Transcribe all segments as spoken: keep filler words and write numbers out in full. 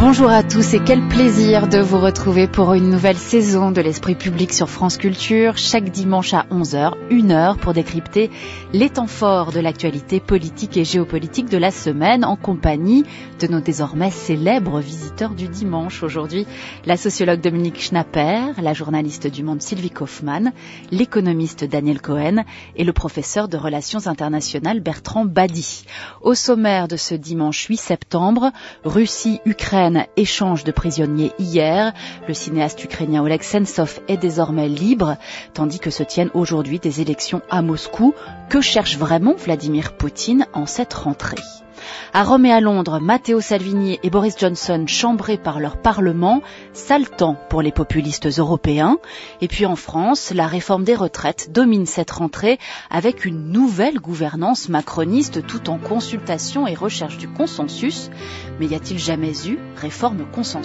Bonjour à tous et quel plaisir de vous retrouver pour une nouvelle saison de l'Esprit public sur France Culture, chaque dimanche à onze heures, une heure pour décrypter les temps forts de l'actualité politique et géopolitique de la semaine en compagnie de nos désormais célèbres visiteurs du dimanche. Aujourd'hui, la sociologue Dominique Schnapper, la journaliste du Monde Sylvie Kaufmann, l'économiste Daniel Cohen et le professeur de relations internationales Bertrand Badi. Au sommaire de ce dimanche huit septembre, Russie, Ukraine, échange de prisonniers hier. Le cinéaste ukrainien Oleg Sentsov est désormais libre, tandis que se tiennent aujourd'hui des élections à Moscou. Que cherche vraiment Vladimir Poutine en cette rentrée ? À Rome et à Londres, Matteo Salvini et Boris Johnson chambrés par leur parlement, sale temps pour les populistes européens. Et puis en France, la réforme des retraites domine cette rentrée avec une nouvelle gouvernance macroniste tout en consultation et recherche du consensus. Mais y a-t-il jamais eu réforme consensuelle ?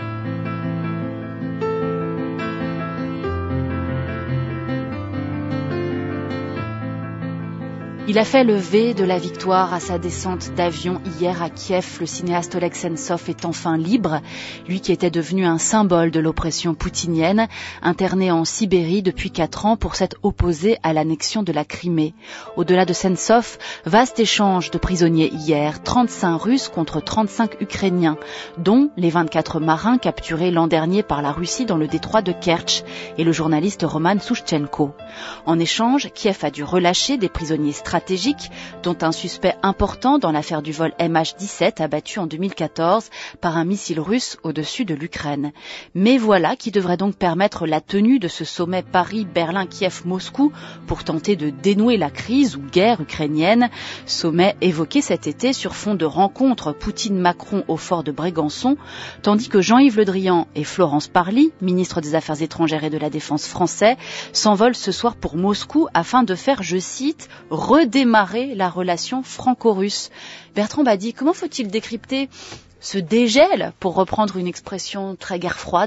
Il a fait le V de la victoire à sa descente d'avion hier à Kiev. Le cinéaste Oleg Sentsov est enfin libre, lui qui était devenu un symbole de l'oppression poutinienne, interné en Sibérie depuis quatre ans pour s'être opposé à l'annexion de la Crimée. Au-delà de Sentsov, vaste échange de prisonniers hier, trente-cinq Russes contre trente-cinq Ukrainiens, dont les vingt-quatre marins capturés l'an dernier par la Russie dans le détroit de Kertch et le journaliste Roman Souchtchenko. En échange, Kiev a dû relâcher des prisonniers stratégiques stratégique, dont un suspect important dans l'affaire du vol M H dix-sept abattu en deux mille quatorze par un missile russe au-dessus de l'Ukraine. Mais voilà qui devrait donc permettre la tenue de ce sommet Paris-Berlin-Kiev-Moscou pour tenter de dénouer la crise ou guerre ukrainienne. Sommet évoqué cet été sur fond de rencontres Poutine-Macron au fort de Brégançon, tandis que Jean-Yves Le Drian et Florence Parly, ministre des Affaires étrangères et de la Défense français, s'envolent ce soir pour Moscou afin de faire, je cite, redémarrer la relation franco-russe. Bertrand Badi, comment faut-il décrypter ce dégel, pour reprendre une expression très guerre froide ?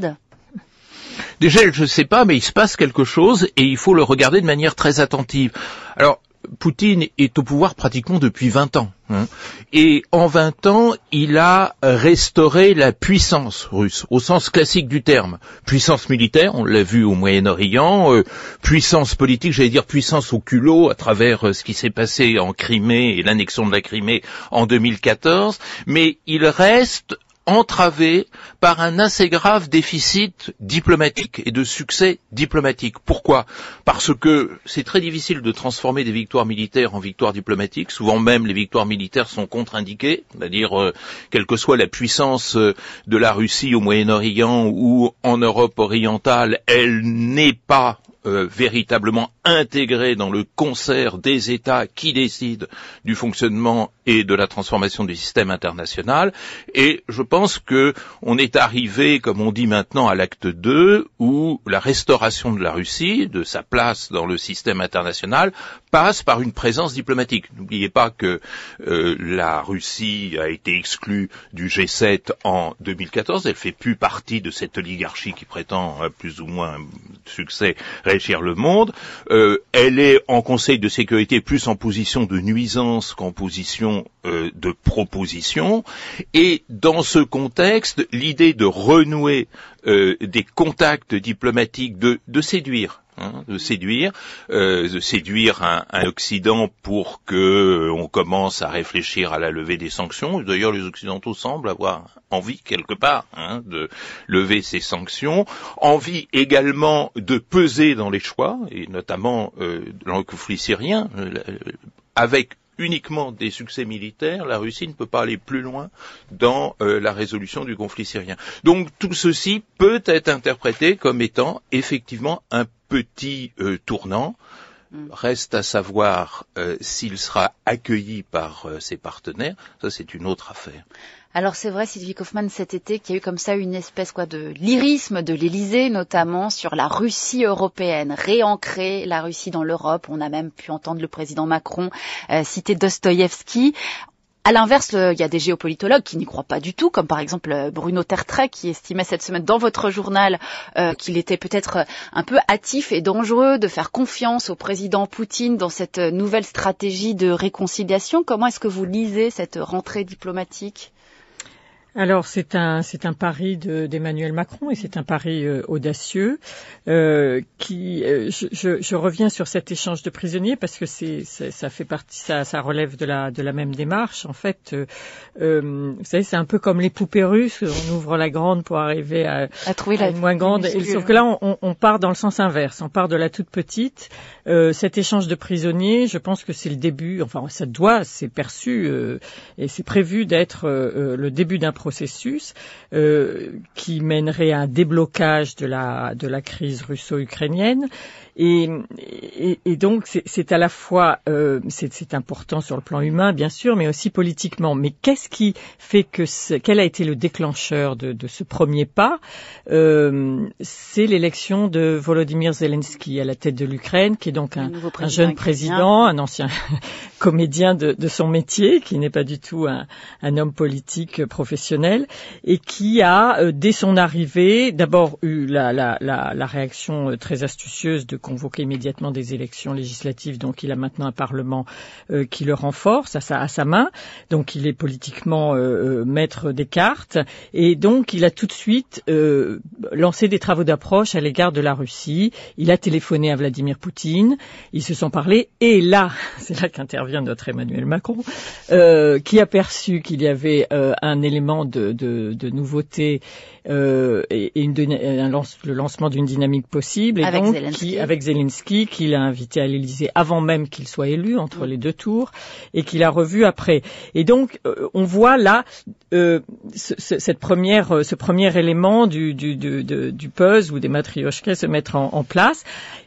Dégel, je ne sais pas, mais il se passe quelque chose et il faut le regarder de manière très attentive. Alors, Poutine est au pouvoir pratiquement depuis vingt ans. Hein, et en vingt ans, il a restauré la puissance russe, au sens classique du terme. Puissance militaire, on l'a vu au Moyen-Orient, euh, puissance politique, j'allais dire puissance au culot, à travers euh, ce qui s'est passé en Crimée et l'annexion de la Crimée en deux mille quatorze, mais il reste entravé par un assez grave déficit diplomatique et de succès diplomatique. Pourquoi ? Parce que c'est très difficile de transformer des victoires militaires en victoires diplomatiques. Souvent même, les victoires militaires sont contre-indiquées, c'est-à-dire, euh, quelle que soit la puissance euh, de la Russie au Moyen-Orient ou en Europe orientale, elle n'est pas Euh, véritablement intégré dans le concert des États qui décident du fonctionnement et de la transformation du système international. Et je pense que on est arrivé, comme on dit maintenant, à l'acte deux, où la restauration de la Russie, de sa place dans le système international, passe par une présence diplomatique. N'oubliez pas que euh, la Russie a été exclue du G sept en deux mille quatorze. Elle fait plus partie de cette oligarchie qui prétend euh, plus ou moins un succès régir le monde. Euh, elle est en Conseil de sécurité plus en position de nuisance qu'en position euh, de proposition. Et dans ce contexte, l'idée de renouer euh, des contacts diplomatiques, de, de séduire, Hein, de séduire, euh, de séduire un, un Occident pour que euh, on commence à réfléchir à la levée des sanctions. D'ailleurs, les Occidentaux semblent avoir envie quelque part hein, de lever ces sanctions, envie également de peser dans les choix, et notamment euh, dans le conflit syrien, euh, avec uniquement des succès militaires, la Russie ne peut pas aller plus loin dans euh, la résolution du conflit syrien. Donc tout ceci peut être interprété comme étant effectivement un petit euh, tournant. Reste à savoir euh, s'il sera accueilli par euh, ses partenaires. Ça, c'est une autre affaire. Alors c'est vrai, Sylvie Kaufmann, cet été, qu'il y a eu comme ça une espèce quoi de lyrisme de l'Élysée, notamment sur la Russie européenne, réancrer la Russie dans l'Europe. On a même pu entendre le président Macron euh, citer Dostoïevski. À l'inverse, il y a des géopolitologues qui n'y croient pas du tout, comme par exemple Bruno Tertrais, qui estimait cette semaine dans votre journal euh, qu'il était peut-être un peu hâtif et dangereux de faire confiance au président Poutine dans cette nouvelle stratégie de réconciliation. Comment est-ce que vous lisez cette rentrée diplomatique ? Alors c'est un c'est un pari de, d'Emmanuel Macron et c'est un pari euh, audacieux euh, qui euh, je, je, je reviens sur cet échange de prisonniers parce que c'est, c'est ça fait partie ça ça relève de la de la même démarche en fait. Euh, euh, vous savez, c'est un peu comme les poupées russes, on ouvre la grande pour arriver à, à trouver à la une moins grande et, sauf que là on, on part dans le sens inverse, on part de la toute petite. Euh, cet échange de prisonniers, je pense que c'est le début, enfin ça doit, c'est perçu euh, et c'est prévu d'être euh, le début d'un processus euh, qui mènerait à un déblocage de la de la crise russo-ukrainienne et, et, et donc c'est, c'est à la fois euh, c'est, c'est important sur le plan humain bien sûr, mais aussi politiquement. Mais qu'est-ce qui fait que ce, quel a été le déclencheur de, de ce premier pas? euh, C'est l'élection de Volodymyr Zelensky à la tête de l'Ukraine, qui est donc un, un jeune président, un ancien comédien de, de son métier, qui n'est pas du tout un, un homme politique professionnel, et qui a, euh, dès son arrivée, d'abord eu la, la, la, la réaction euh, très astucieuse de convoquer immédiatement des élections législatives, donc il a maintenant un Parlement euh, qui le renforce à sa, à sa main, donc il est politiquement euh, maître des cartes, et donc il a tout de suite euh, lancé des travaux d'approche à l'égard de la Russie. Il a téléphoné à Vladimir Poutine, ils se sont parlé, et là, c'est là qu'intervient notre Emmanuel Macron, euh, qui a perçu qu'il y avait euh, un élément de, de, de nouveauté euh, et, et une, un lance, le lancement d'une dynamique possible, et avec donc Zelensky. Qui, avec Zelensky, qu'il a invité à l'Élysée avant même qu'il soit élu, entre mmh. les deux tours, et qu'il a revu après. Et donc, euh, on voit là euh, ce, ce, cette première, ce premier élément du, du, du, du, du puzzle ou des matrioshkas se mettre en, en place.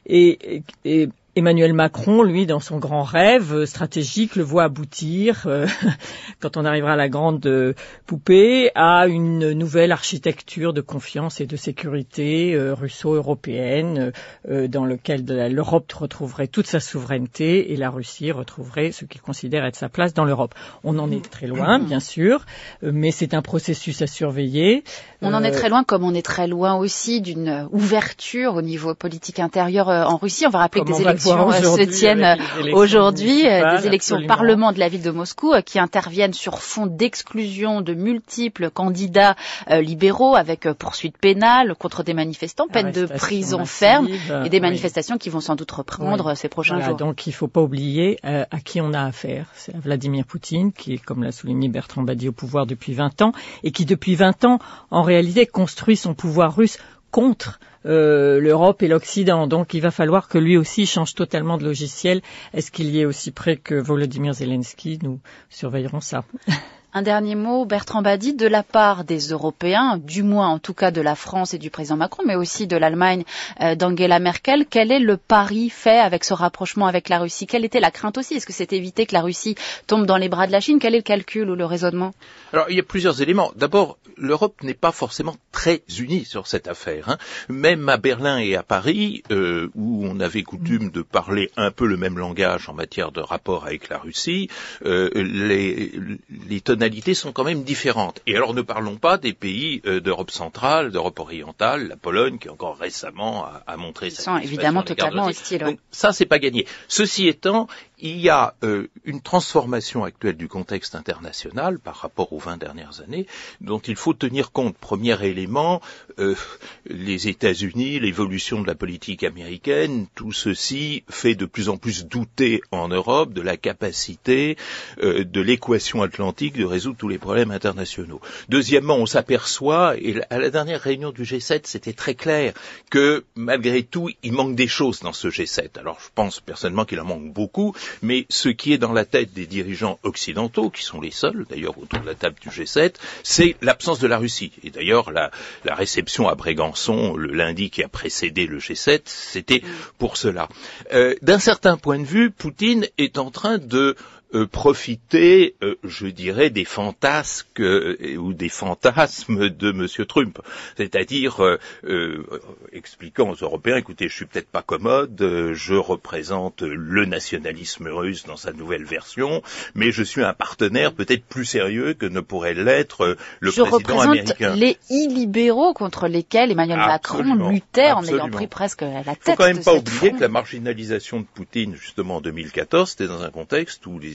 Et, et, et Emmanuel Macron, lui, dans son grand rêve stratégique, le voit aboutir, euh, quand on arrivera à la grande euh, poupée, à une nouvelle architecture de confiance et de sécurité euh, russo-européenne, euh, dans lequel l'Europe retrouverait toute sa souveraineté et la Russie retrouverait ce qu'il considère être sa place dans l'Europe. On en est très loin, bien sûr, mais c'est un processus à surveiller. On en est très loin, comme on est très loin aussi d'une ouverture au niveau politique intérieur en Russie. On va rappeler que des élections se tiennent aujourd'hui, des élections au Parlement de la ville de Moscou qui interviennent sur fond d'exclusion de multiples candidats euh, libéraux avec euh, poursuites pénales contre des manifestants, peine de prison ferme et des manifestations oui. qui vont sans doute reprendre oui. ces prochains voilà, jours. Donc il ne faut pas oublier euh, à qui on a affaire. C'est à Vladimir Poutine qui est, comme l'a souligné Bertrand Badi, au pouvoir depuis vingt ans et qui depuis vingt ans, en réalité, construit son pouvoir russe contre euh, l'Europe et l'Occident. Donc il va falloir que lui aussi change totalement de logiciel. Est-ce qu'il y est aussi près que Volodymyr Zelensky? Nous surveillerons ça. Un dernier mot, Bertrand Badi, de la part des Européens, du moins en tout cas de la France et du président Macron, mais aussi de l'Allemagne euh, d'Angela Merkel, quel est le pari fait avec ce rapprochement avec la Russie? Quelle était la crainte aussi? Est-ce que c'est éviter que la Russie tombe dans les bras de la Chine? Quel est le calcul ou le raisonnement? Alors, il y a plusieurs éléments. D'abord, l'Europe n'est pas forcément très unie sur cette affaire. Hein. Même à Berlin et à Paris, euh, où on avait coutume de parler un peu le même langage en matière de rapport avec la Russie, euh, les, les tonalités sont quand même différentes. Et alors ne parlons pas des pays euh, d'Europe centrale, d'Europe orientale, la Pologne qui encore récemment a, a montré sa sont évidemment totalement hostiles. Donc ça c'est pas gagné. Ceci étant, il y a euh, une transformation actuelle du contexte international par rapport aux vingt dernières années dont il faut tenir compte. Premier élément, euh, les États-Unis, l'évolution de la politique américaine, tout ceci fait de plus en plus douter en Europe de la capacité euh, de l'équation atlantique de résoudre tous les problèmes internationaux. Deuxièmement, on s'aperçoit, et à la dernière réunion du G sept, c'était très clair que malgré tout, il manque des choses dans ce G sept. Alors je pense personnellement qu'il en manque beaucoup, mais ce qui est dans la tête des dirigeants occidentaux, qui sont les seuls d'ailleurs autour de la table du G sept, c'est l'absence de la Russie. Et d'ailleurs, la, la réception à Brégançon, le lundi qui a précédé le G sept, c'était pour cela. Euh, d'un certain point de vue, Poutine est en train de Euh, profiter, euh, je dirais, des fantasques euh, ou des fantasmes de Monsieur Trump, c'est-à-dire euh, euh, expliquant aux Européens, écoutez, je suis peut-être pas commode, euh, je représente le nationalisme russe dans sa nouvelle version, mais je suis un partenaire peut-être plus sérieux que ne pourrait l'être euh, le je président américain. Je représente les illibéraux contre lesquels Emmanuel absolument, Macron luttait en ayant pris presque la tête. Il faut quand même de pas cette oublier front. que la marginalisation de Poutine, justement en deux mille quatorze, c'était dans un contexte où les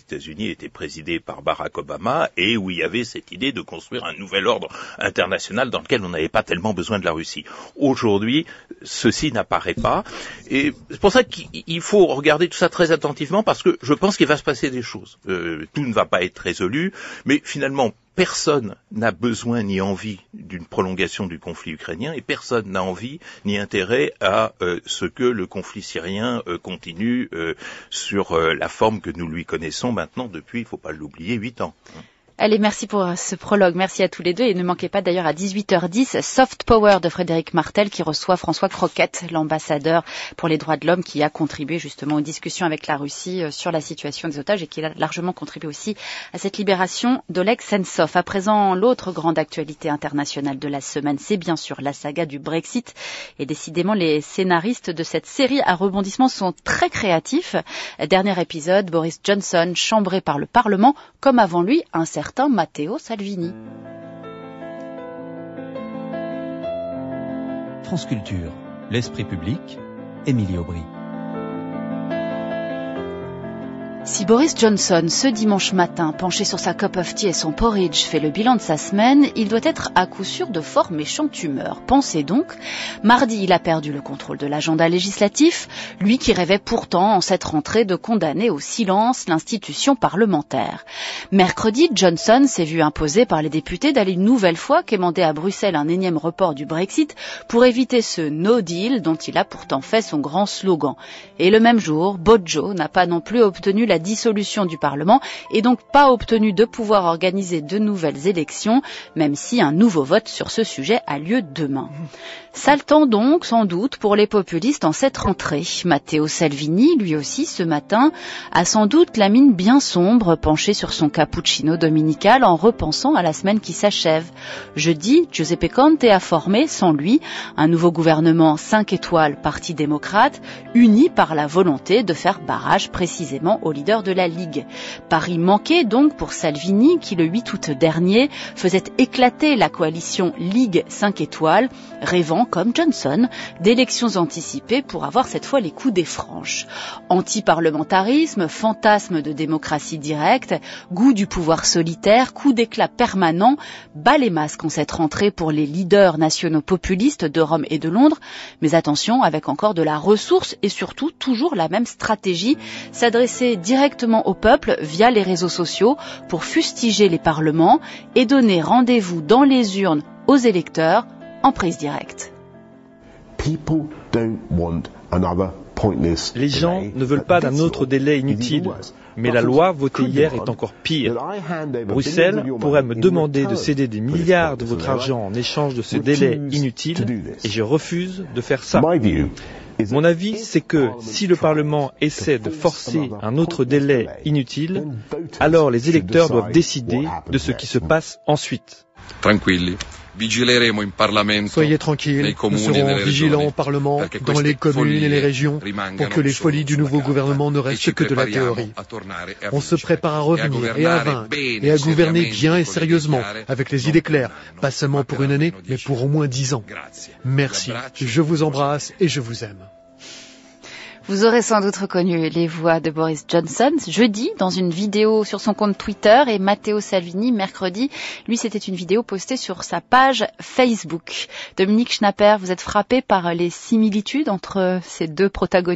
États-Unis était présidé par Barack Obama et où il y avait cette idée de construire un nouvel ordre international dans lequel on n'avait pas tellement besoin de la Russie. Aujourd'hui, ceci n'apparaît pas et c'est pour ça qu'il faut regarder tout ça très attentivement parce que je pense qu'il va se passer des choses. Euh, tout ne va pas être résolu, mais finalement, personne n'a besoin ni envie d'une prolongation du conflit ukrainien et personne n'a envie ni intérêt à euh, ce que le conflit syrien euh, continue euh, sur euh, la forme que nous lui connaissons maintenant depuis, il ne faut pas l'oublier, huit ans. Allez, merci pour ce prologue. Merci à tous les deux. Et ne manquez pas d'ailleurs à dix-huit heures dix, Soft Power de Frédéric Martel qui reçoit François Croquette, l'ambassadeur pour les droits de l'homme qui a contribué justement aux discussions avec la Russie sur la situation des otages et qui a largement contribué aussi à cette libération d'Oleg Sentsov. À présent, l'autre grande actualité internationale de la semaine, c'est bien sûr la saga du Brexit. Et décidément, les scénaristes de cette série à rebondissements sont très créatifs. Dernier épisode, Boris Johnson chambré par le Parlement, comme avant lui un certain Matteo Salvini. France Culture, l'esprit public, Émilie Aubry. Si Boris Johnson, ce dimanche matin, penché sur sa cup of tea et son porridge, fait le bilan de sa semaine, il doit être à coup sûr de fort méchante humeur. Pensez donc, mardi, il a perdu le contrôle de l'agenda législatif, lui qui rêvait pourtant, en cette rentrée, de condamner au silence l'institution parlementaire. Mercredi, Johnson s'est vu imposer par les députés d'aller une nouvelle fois quémander à Bruxelles un énième report du Brexit pour éviter ce no deal dont il a pourtant fait son grand slogan. Et le même jour, Bojo n'a pas non plus obtenu la la dissolution du Parlement et donc pas obtenu de pouvoir organiser de nouvelles élections, même si un nouveau vote sur ce sujet a lieu demain. Sale temps donc, sans doute, pour les populistes en cette rentrée. Matteo Salvini, lui aussi, ce matin, a sans doute la mine bien sombre, penché sur son cappuccino dominical en repensant à la semaine qui s'achève. Jeudi, Giuseppe Conte a formé, sans lui, un nouveau gouvernement cinq étoiles Parti démocrate, uni par la volonté de faire barrage précisément au leader de la Ligue. Pari manqué donc pour Salvini, qui le huit août dernier faisait éclater la coalition Ligue cinq étoiles, rêvant comme Johnson, d'élections anticipées pour avoir cette fois les coups des franches. Anti-parlementarisme, fantasme de démocratie directe, goût du pouvoir solitaire, coup d'éclat permanent, bas les masques en cette rentrée pour les leaders nationaux populistes de Rome et de Londres, mais attention avec encore de la ressource et surtout toujours la même stratégie, s'adresser directement au peuple via les réseaux sociaux pour fustiger les parlements et donner rendez-vous dans les urnes aux électeurs en prise directe. Les gens ne veulent pas d'un autre délai inutile, mais la loi votée hier est encore pire. Bruxelles pourrait me demander de céder des milliards de votre argent en échange de ce délai inutile, et je refuse de faire ça. Mon avis, c'est que si le Parlement essaie de forcer un autre délai inutile, alors les électeurs doivent décider de ce qui se passe ensuite. Tranquilli. Soyez tranquilles, nous serons vigilants au Parlement, dans les communes et les régions, pour que les folies du nouveau gouvernement ne restent que de la théorie. On se prépare à revenir et à vaincre, et à gouverner bien et sérieusement, avec les idées claires, pas seulement pour une année, mais pour au moins dix ans. Merci, je vous embrasse et je vous aime. Vous aurez sans doute reconnu les voix de Boris Johnson jeudi dans une vidéo sur son compte Twitter et Matteo Salvini mercredi. Lui, c'était une vidéo postée sur sa page Facebook. Dominique Schnapper, vous êtes frappé par les similitudes entre ces deux protagonistes-là ?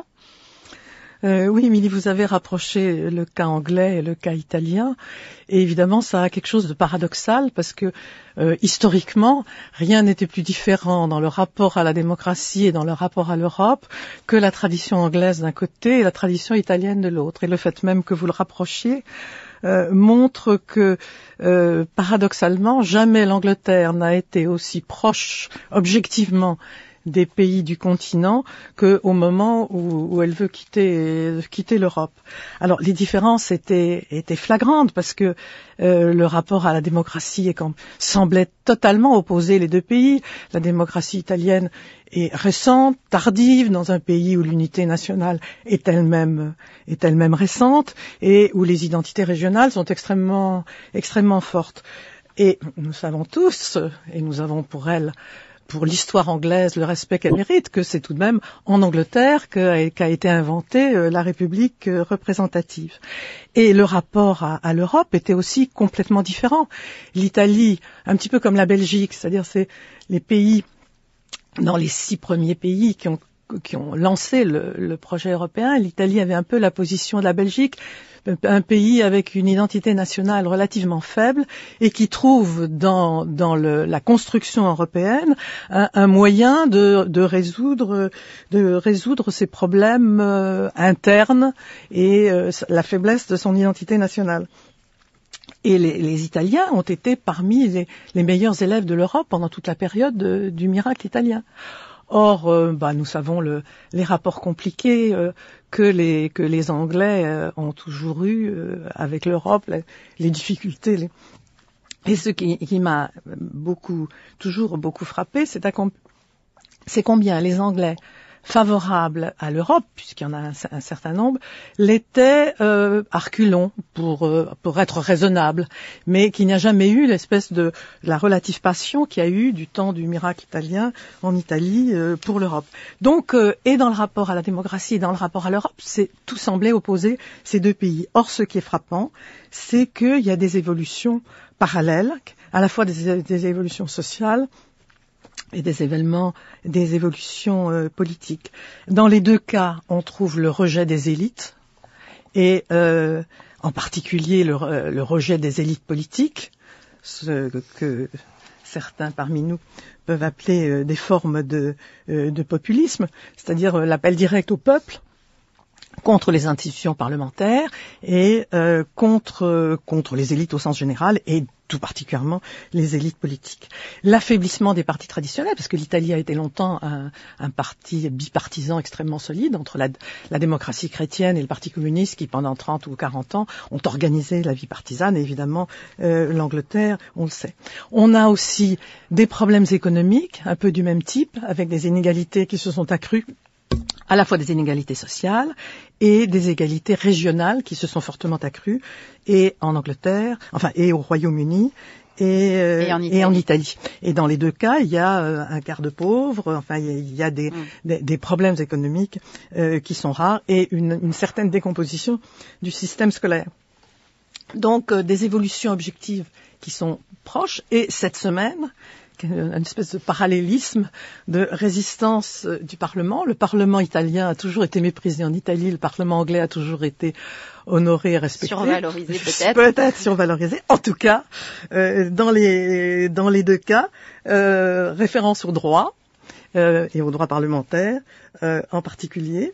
Euh, oui, Émilie, vous avez rapproché le cas anglais et le cas italien. Et évidemment, ça a quelque chose de paradoxal parce que, euh, historiquement, rien n'était plus différent dans le rapport à la démocratie et dans le rapport à l'Europe que la tradition anglaise d'un côté et la tradition italienne de l'autre. Et le fait même que vous le rapprochiez euh, montre que, euh, paradoxalement, jamais l'Angleterre n'a été aussi proche, objectivement, des pays du continent qu'au moment où, où elle veut quitter, quitter l'Europe. Alors les différences étaient, étaient flagrantes parce que euh, le rapport à la démocratie est quand, semblait totalement opposer les deux pays. La démocratie italienne est récente, tardive, dans un pays où l'unité nationale est elle-même, est elle-même récente et où les identités régionales sont extrêmement, extrêmement fortes. Et nous savons tous, et nous avons pour elles pour l'histoire anglaise le respect qu'elle mérite, que c'est tout de même en Angleterre qu'a, qu'a été inventée euh, la République euh, représentative. Et le rapport à, à l'Europe était aussi complètement différent. L'Italie, un petit peu comme la Belgique, c'est-à-dire c'est les pays, dans les six premiers pays qui ont qui ont lancé le, le projet européen, l'Italie avait un peu la position de la Belgique, un pays avec une identité nationale relativement faible et qui trouve dans, dans le, la construction européenne un, un moyen de, de résoudre, de résoudre ses problèmes euh, internes et euh, la faiblesse de son identité nationale. Et les, les Italiens ont été parmi les, les meilleurs élèves de l'Europe pendant toute la période de, du miracle italien. Or, euh, bah, nous savons le, les rapports compliqués euh, que les que les Anglais euh, ont toujours eu euh, avec l'Europe, les, les difficultés. Les... Et ce qui, qui m'a beaucoup, toujours beaucoup frappé, c'est, à com... c'est combien les Anglais favorables à l'Europe, puisqu'il y en a un, un certain nombre, l'étaient euh, à reculons pour euh, pour être raisonnables, mais qu'il n'y a jamais eu l'espèce de la relative passion qu'il y a eu du temps du miracle italien en Italie euh, pour l'Europe. Donc, euh, et dans le rapport à la démocratie et dans le rapport à l'Europe, c'est tout semblait opposer ces deux pays. Or, ce qui est frappant, c'est qu'il y a des évolutions parallèles, à la fois des, des évolutions sociales et des événements, des évolutions euh, politiques. Dans les deux cas, on trouve le rejet des élites, et euh, en particulier le, le rejet des élites politiques, ce que certains parmi nous peuvent appeler euh, des formes de, euh, de populisme, c'est-à-dire euh, l'appel direct au peuple, contre les institutions parlementaires et euh, contre euh, contre les élites au sens général et tout particulièrement les élites politiques. L'affaiblissement des partis traditionnels, parce que l'Italie a été longtemps un, un parti bipartisan extrêmement solide entre la, la démocratie chrétienne et le Parti communiste qui pendant trente ou quarante ans ont organisé la vie partisane et évidemment euh, l'Angleterre, on le sait. On a aussi des problèmes économiques un peu du même type avec des inégalités qui se sont accrues, à la fois des inégalités sociales et des égalités régionales qui se sont fortement accrues, et en Angleterre, enfin, et au Royaume-Uni, et, euh, et, en et en Italie. Et dans les deux cas, il y a euh, un quart de pauvres, enfin, il y a, il y a des, mm. des, des problèmes économiques euh, qui sont rares, et une, une certaine décomposition du système scolaire. Donc, euh, des évolutions objectives qui sont proches, et cette semaine, une espèce de parallélisme de résistance du Parlement. Le Parlement italien a toujours été méprisé en Italie, le Parlement anglais a toujours été honoré et respecté. Survalorisé peut-être. Peut-être survalorisé. En tout cas, euh, dans les dans les deux cas, euh, référence au droit euh, et au droit parlementaire euh, en particulier.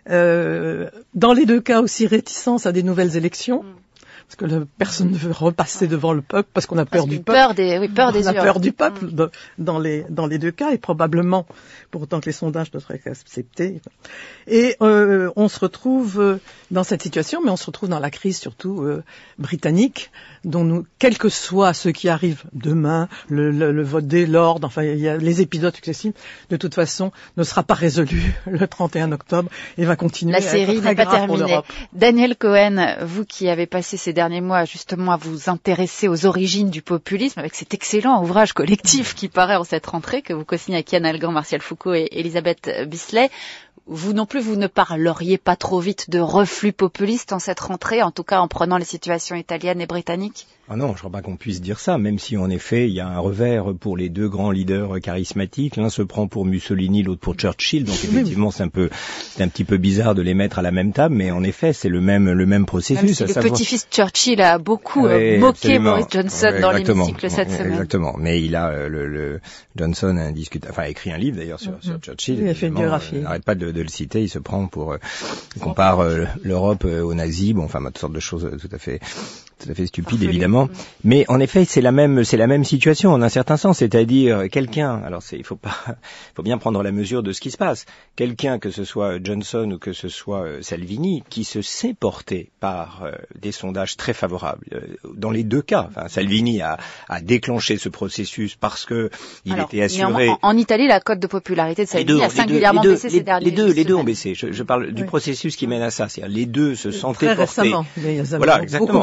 Euh, dans les deux cas aussi réticence à des nouvelles élections. Mm. Parce que le, personne ne veut repasser devant le peuple parce qu'on a peur parce du peuple. Peur des, oui, peur des on a urnes. peur du peuple de, dans les dans les deux cas et probablement, pour autant que les sondages ne seraient qu'acceptés. Et euh, on se retrouve dans cette situation, mais on se retrouve dans la crise surtout euh, britannique, dont nous, quel que soit ce qui arrive demain, le, le, le vote des Lords, enfin il y a les épisodes successifs, de toute façon ne sera pas résolu le trente et un octobre et va continuer. La série n'est pas terminée. Daniel Cohen, vous qui avez passé ces derniers mois justement à vous intéresser aux origines du populisme avec cet excellent ouvrage collectif qui paraît en cette rentrée que vous co-signez avec Yann Algan, Martial Foucault et Elisabeth Bisley. Vous non plus, vous ne parleriez pas trop vite de reflux populiste en cette rentrée, en tout cas en prenant les situations italiennes et britanniques? Ah non, je crois pas qu'on puisse dire ça, même si en effet il y a un revers pour les deux grands leaders charismatiques. L'un se prend pour Mussolini, l'autre pour Churchill, donc effectivement c'est un peu, c'est un petit peu bizarre de les mettre à la même table, mais en effet c'est le même, le même processus. Même si à le savoir... petit-fils Churchill a beaucoup oui, moqué absolument. Boris Johnson oui, dans l'hémicycle cette oui, semaine. Exactement, mais il a euh, le, le Johnson a discuté, enfin a écrit un livre d'ailleurs sur, mm-hmm. sur Churchill. Il a fait une biographie. Euh, n'arrête pas de, de le citer, il se prend pour, euh, il compare euh, l'Europe euh, aux nazis, bon enfin toutes sortes de choses euh, tout à fait, tout à fait stupides évidemment, mais en effet, c'est la même, c'est la même situation en un certain sens, c'est-à-dire quelqu'un. Alors, c'est, il faut pas, il faut bien prendre la mesure de ce qui se passe. Quelqu'un, que ce soit Johnson ou que ce soit euh, Salvini, qui se sait porté par euh, des sondages très favorables. Euh, dans les deux cas, enfin, Salvini a, a déclenché ce processus parce que il Alors, était assuré. En, en Italie, la cote de popularité de Salvini deux, a singulièrement les deux, baissé les, ces derniers. Les deux, les deux semaines. ont baissé. Je, je parle du oui. processus qui mène à ça. C'est-à-dire les deux se sentaient très portés. Récemment, mais voilà, exactement. Beaucoup monté avant.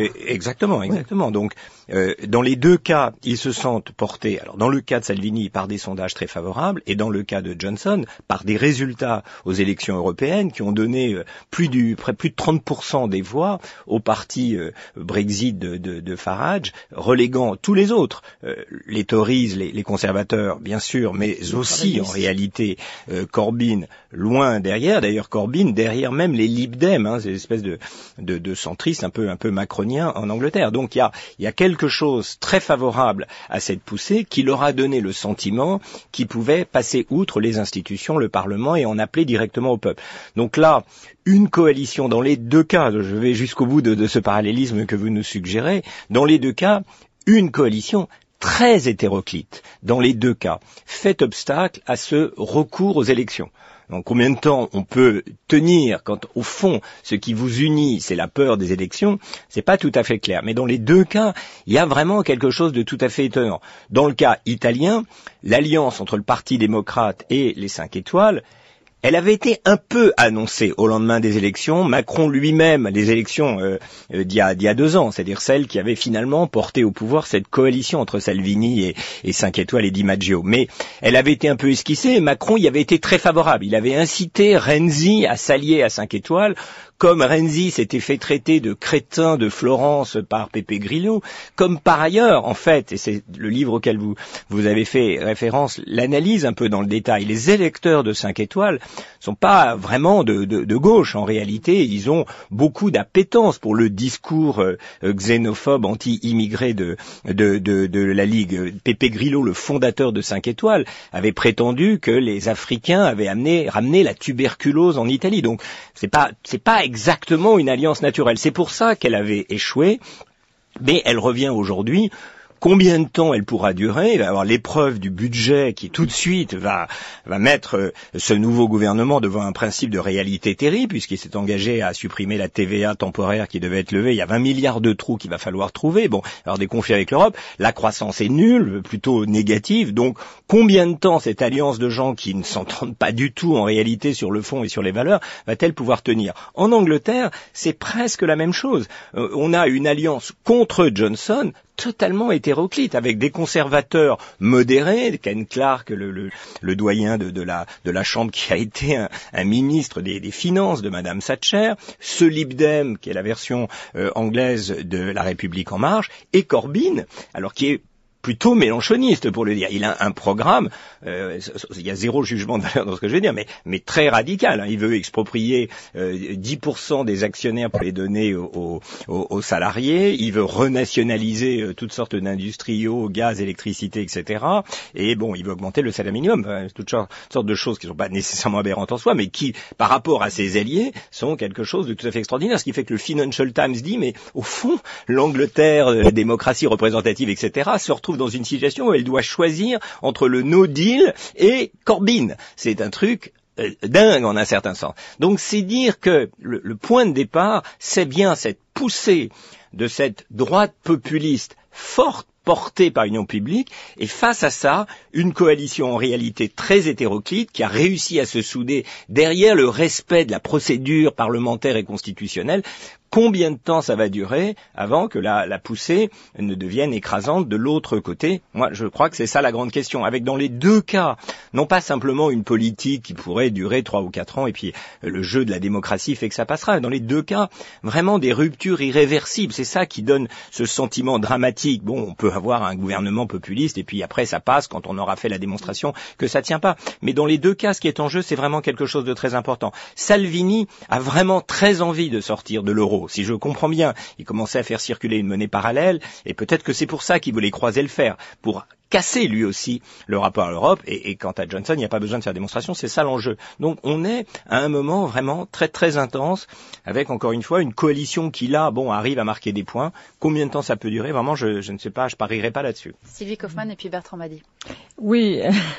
Euh, exactement, exactement. Ouais. Donc, euh, dans les deux cas, ils se sentent portés, alors dans le cas de Salvini, par des sondages très favorables, et dans le cas de Johnson, par des résultats aux élections européennes qui ont donné euh, plus, du, près, plus de trente pour cent des voix au parti euh, Brexit de, de, de Farage, reléguant tous les autres, euh, les Tories, les, les conservateurs, bien sûr, mais aussi, en réalité, euh, Corbyn, loin derrière. D'ailleurs, Corbyn, derrière même les Lib Dem, hein, ces espèces de, de, de centristes un peu, un peu macroniens en Angleterre. Donc, il y a, il y a quelque chose très favorable à cette poussée qui leur a donné le sentiment qu'ils pouvaient passer outre les institutions, le Parlement, et en appeler directement au peuple. Donc là, une coalition dans les deux cas, je vais jusqu'au bout de, de ce parallélisme que vous nous suggérez, dans les deux cas, une coalition très hétéroclite, dans les deux cas, fait obstacle à ce recours aux élections. Donc combien de temps on peut tenir quand au fond ce qui vous unit c'est la peur des élections, c'est pas tout à fait clair. Mais dans les deux cas, il y a vraiment quelque chose de tout à fait étonnant. Dans le cas italien, l'alliance entre le Parti démocrate et les cinq étoiles, elle avait été un peu annoncée au lendemain des élections. Macron lui-même, les élections euh, euh, d'il y a, d'il y a deux ans, c'est-à-dire celles qui avaient finalement porté au pouvoir cette coalition entre Salvini et, et cinq étoiles et Di Maggio. Mais elle avait été un peu esquissée et Macron y avait été très favorable. Il avait incité Renzi à s'allier à cinq étoiles. Comme Renzi s'était fait traiter de crétin de Florence par Pepe Grillo, comme par ailleurs, en fait, et c'est le livre auquel vous, vous avez fait référence, l'analyse un peu dans le détail, les électeurs de cinq étoiles sont pas vraiment de, de, de gauche. En réalité, ils ont beaucoup d'appétence pour le discours euh, xénophobe, anti-immigré de, de, de, de la Ligue. Pepe Grillo, le fondateur de cinq étoiles, avait prétendu que les Africains avaient amené, ramené la tuberculose en Italie. Donc, c'est pas, c'est pas exactement une alliance naturelle. C'est pour ça qu'elle avait échoué, mais elle revient aujourd'hui. Combien de temps elle pourra durer? Il va y avoir l'épreuve du budget qui tout de suite va, va mettre euh, ce nouveau gouvernement devant un principe de réalité terrible puisqu'il s'est engagé à supprimer la T V A temporaire qui devait être levée. Il y a vingt milliards de trous qu'il va falloir trouver. Bon, alors des conflits avec l'Europe, la croissance est nulle, plutôt négative. Donc, combien de temps cette alliance de gens qui ne s'entendent pas du tout en réalité sur le fond et sur les valeurs va-t-elle pouvoir tenir? En Angleterre, c'est presque la même chose. Euh, on a une alliance contre Johnson totalement hétéroclite, avec des conservateurs modérés, Ken Clarke, le, le, le doyen de, de, la, de la Chambre qui a été un, un ministre des, des Finances de Madame Thatcher, ce Lib Dem, qui est la version euh, anglaise de La République en marche, et Corbyn, alors qui est plutôt mélanchoniste pour le dire. Il a un programme, euh, il y a zéro jugement de valeur dans ce que je vais dire, mais, mais très radical. Hein. Il veut exproprier euh, dix pour cent des actionnaires pour les donner aux, aux, aux salariés. Il veut renationaliser euh, toutes sortes d'industries, eau, gaz, électricité, et cetera. Et bon, il veut augmenter le salaire minimum. Enfin, toutes sortes de choses qui ne sont pas nécessairement aberrantes en soi, mais qui, par rapport à ses alliés, sont quelque chose de tout à fait extraordinaire. Ce qui fait que le Financial Times dit, mais au fond, l'Angleterre, la démocratie représentative, et cetera, se retrouve dans une situation où elle doit choisir entre le no deal et Corbyn. C'est un truc euh, dingue en un certain sens. Donc c'est dire que le, le point de départ, c'est bien cette poussée de cette droite populiste forte portée par l'Union publique, et face à ça, une coalition en réalité très hétéroclite qui a réussi à se souder derrière le respect de la procédure parlementaire et constitutionnelle. Combien de temps ça va durer avant que la, la poussée ne devienne écrasante de l'autre côté? Moi, je crois que c'est ça la grande question. Avec dans les deux cas, non pas simplement une politique qui pourrait durer trois ou quatre ans et puis le jeu de la démocratie fait que ça passera. Dans les deux cas, vraiment des ruptures irréversibles. C'est ça qui donne ce sentiment dramatique. Bon, on peut avoir un gouvernement populiste et puis après ça passe quand on aura fait la démonstration que ça tient pas. Mais dans les deux cas, ce qui est en jeu, c'est vraiment quelque chose de très important. Salvini a vraiment très envie de sortir de l'euro. Si je comprends bien, il commençait à faire circuler une monnaie parallèle, et peut-être que c'est pour ça qu'il voulait croiser le fer, pour casser lui aussi le rapport à l'Europe, et, et quant à Johnson, il n'y a pas besoin de faire démonstration, c'est ça l'enjeu. Donc on est à un moment vraiment très très intense, avec encore une fois une coalition qui là, bon, arrive à marquer des points. Combien de temps ça peut durer? Vraiment, je, je ne sais pas, je parierai pas là-dessus. Sylvie Kaufmann et puis Bertrand Badi. Oui,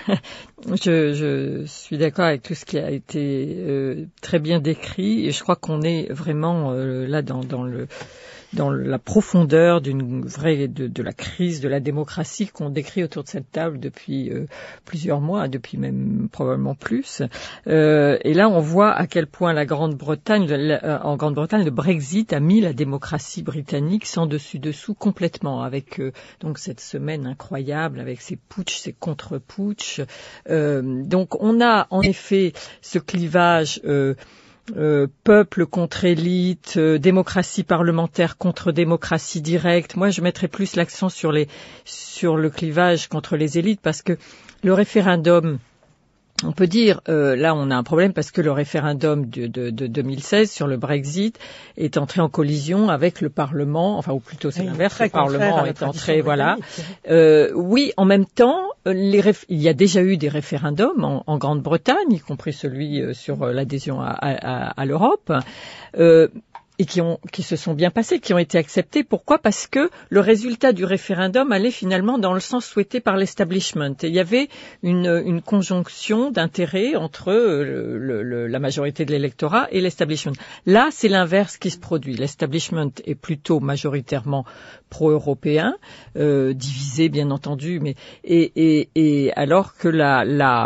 je, je suis d'accord avec tout ce qui a été euh, très bien décrit, et je crois qu'on est vraiment euh, là dans, dans le dans la profondeur d'une vraie de, de la crise de la démocratie qu'on décrit autour de cette table depuis euh, plusieurs mois, depuis même probablement plus. Euh, et là, on voit à quel point la Grande-Bretagne, la, en Grande-Bretagne, le Brexit a mis la démocratie britannique sans dessus-dessous complètement, avec euh, donc cette semaine incroyable, avec ses putschs, ses contre-putschs. Euh, donc, on a en effet ce clivage. Euh, Euh, peuple contre élite, euh, démocratie parlementaire contre démocratie directe. Moi, je mettrais plus l'accent sur les sur le clivage contre les élites parce que le référendum, on peut dire, euh, là on a un problème parce que le référendum de, de, de deux mille seize sur le Brexit est entré en collision avec le Parlement, enfin ou plutôt c'est oui, l'inverse, le Parlement est entré, voilà. Euh, oui, en même temps, les réf- il y a déjà eu des référendums en, en Grande-Bretagne, y compris celui euh, sur euh, l'adhésion à, à, à l'Europe. Euh, et qui ont qui se sont bien passés, qui ont été acceptés. Pourquoi ? Parce que le résultat du référendum allait finalement dans le sens souhaité par l'establishment. Et il y avait une, une conjonction d'intérêts entre le, le, la majorité de l'électorat et l'establishment. Là, c'est l'inverse qui se produit. L'establishment est plutôt majoritairement pro-européen, euh, divisé bien entendu, mais et, et, et alors que la, la,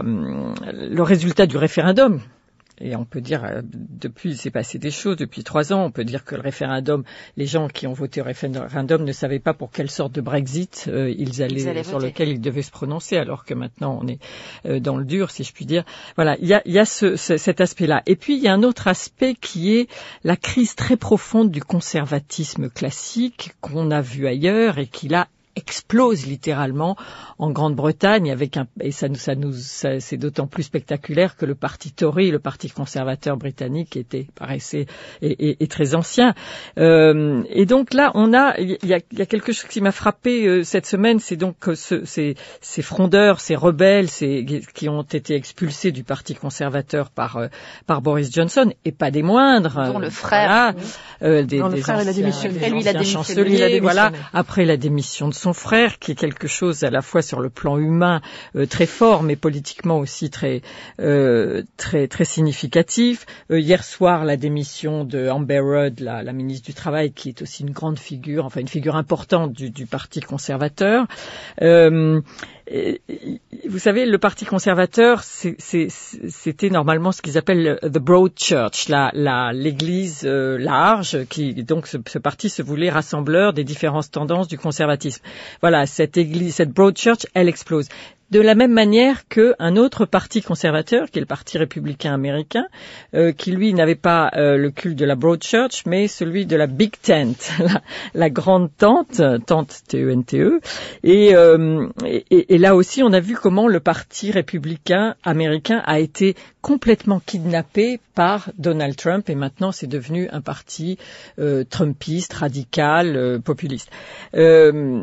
le résultat du référendum, et on peut dire, depuis, il s'est passé des choses, depuis trois ans, on peut dire que le référendum, les gens qui ont voté au référendum ne savaient pas pour quelle sorte de Brexit euh, ils allaient, ils allaient sur voter. Lequel ils devaient se prononcer, alors que maintenant on est euh, dans le dur, si je puis dire. Voilà, il y a, il y a ce, ce, cet aspect-là. Et puis, il y a un autre aspect qui est la crise très profonde du conservatisme classique qu'on a vu ailleurs et qui là explose littéralement en Grande-Bretagne avec un et ça nous ça nous ça, c'est d'autant plus spectaculaire que le parti Tory, le parti conservateur britannique, était paraissait et, et, et très ancien. Euh, et donc là, on a il y a, y a quelque chose qui m'a frappé euh, cette semaine, c'est donc ce, ces ces frondeurs, ces rebelles, ces qui ont été expulsés du parti conservateur par euh, par Boris Johnson et pas des moindres. Dont le frère. Voilà, euh, des, dont des le frère anciens, il a démissionné. des lui, il a anciens chanceliers, voilà. Après la démission de son frère, qui est quelque chose à la fois sur le plan humain euh, très fort, mais politiquement aussi très euh, très très significatif. Euh, hier soir, la démission de Amber Rudd, la, la ministre du Travail, qui est aussi une grande figure, enfin une figure importante du, du Parti conservateur. Euh, Et, vous savez, le Parti conservateur, c'est, c'est, c'était normalement ce qu'ils appellent the broad church, la, la, l'église euh, large, qui donc ce, ce parti se voulait rassembleur des différentes tendances du conservatisme. Voilà, cette église, cette broad church, elle explose. De la même manière qu'un autre parti conservateur, qui est le Parti républicain américain, euh, qui lui n'avait pas euh, le culte de la Broad Church, mais celui de la Big Tent, la, la grande tente, tente T E N T E. Et, euh, et, et là aussi, on a vu comment le Parti républicain américain a été complètement kidnappé par Donald Trump, et maintenant c'est devenu un parti euh, trumpiste, radical, euh, populiste. Euh,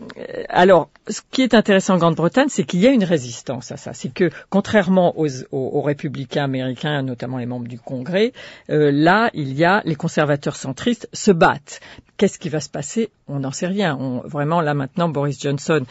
alors, ce qui est intéressant en Grande-Bretagne, c'est qu'il y a une résistance à ça. C'est que, contrairement aux, aux, aux républicains américains, notamment les membres du Congrès, euh, là, il y a les conservateurs centristes se battent. Qu'est-ce qui va se passer ? On n'en sait rien. On, vraiment, là maintenant, Boris Johnson,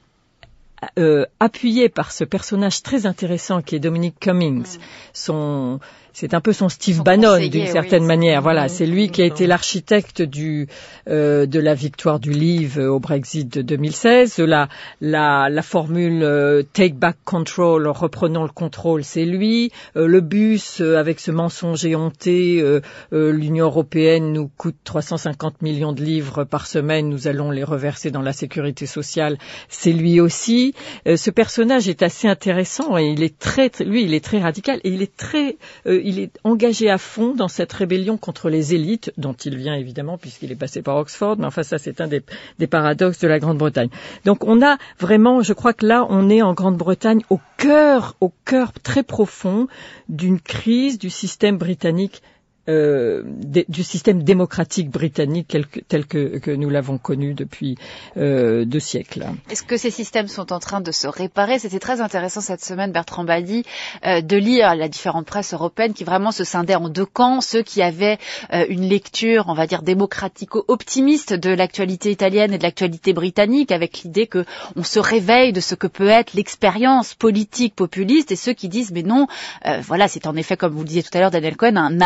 euh, appuyé par ce personnage très intéressant qui est Dominic Cummings, son... C'est un peu son Steve son Bannon d'une certaine oui, manière. Voilà, c'est lui qui a été l'architecte du euh, de la victoire du Leave au Brexit de deux mille seize. La la, la formule euh, Take Back Control, reprenons le contrôle, c'est lui. Euh, le bus euh, avec ce mensonge éhonté, euh, euh, l'Union européenne nous coûte trois cent cinquante millions de livres par semaine, nous allons les reverser dans la sécurité sociale, c'est lui aussi. Euh, ce personnage est assez intéressant et il est très, très lui, il est très radical et il est très euh, il est engagé à fond dans cette rébellion contre les élites, dont il vient évidemment puisqu'il est passé par Oxford, mais enfin ça c'est un des, des paradoxes de la Grande-Bretagne. Donc on a vraiment, je crois que là on est en Grande-Bretagne au cœur, au cœur très profond d'une crise du système britannique, Euh, d- du système démocratique britannique tel que, tel que, que nous l'avons connu depuis euh, deux siècles. Est-ce que ces systèmes sont en train de se réparer ? C'était très intéressant cette semaine, Bertrand Badi, euh, de lire la différente presse européenne qui vraiment se scindait en deux camps, ceux qui avaient euh, une lecture, on va dire, démocratico-optimiste de l'actualité italienne et de l'actualité britannique, avec l'idée que on se réveille de ce que peut être l'expérience politique populiste, et ceux qui disent mais non, euh, voilà, c'est en effet, comme vous le disiez tout à l'heure, Daniel Cohen, un arrêt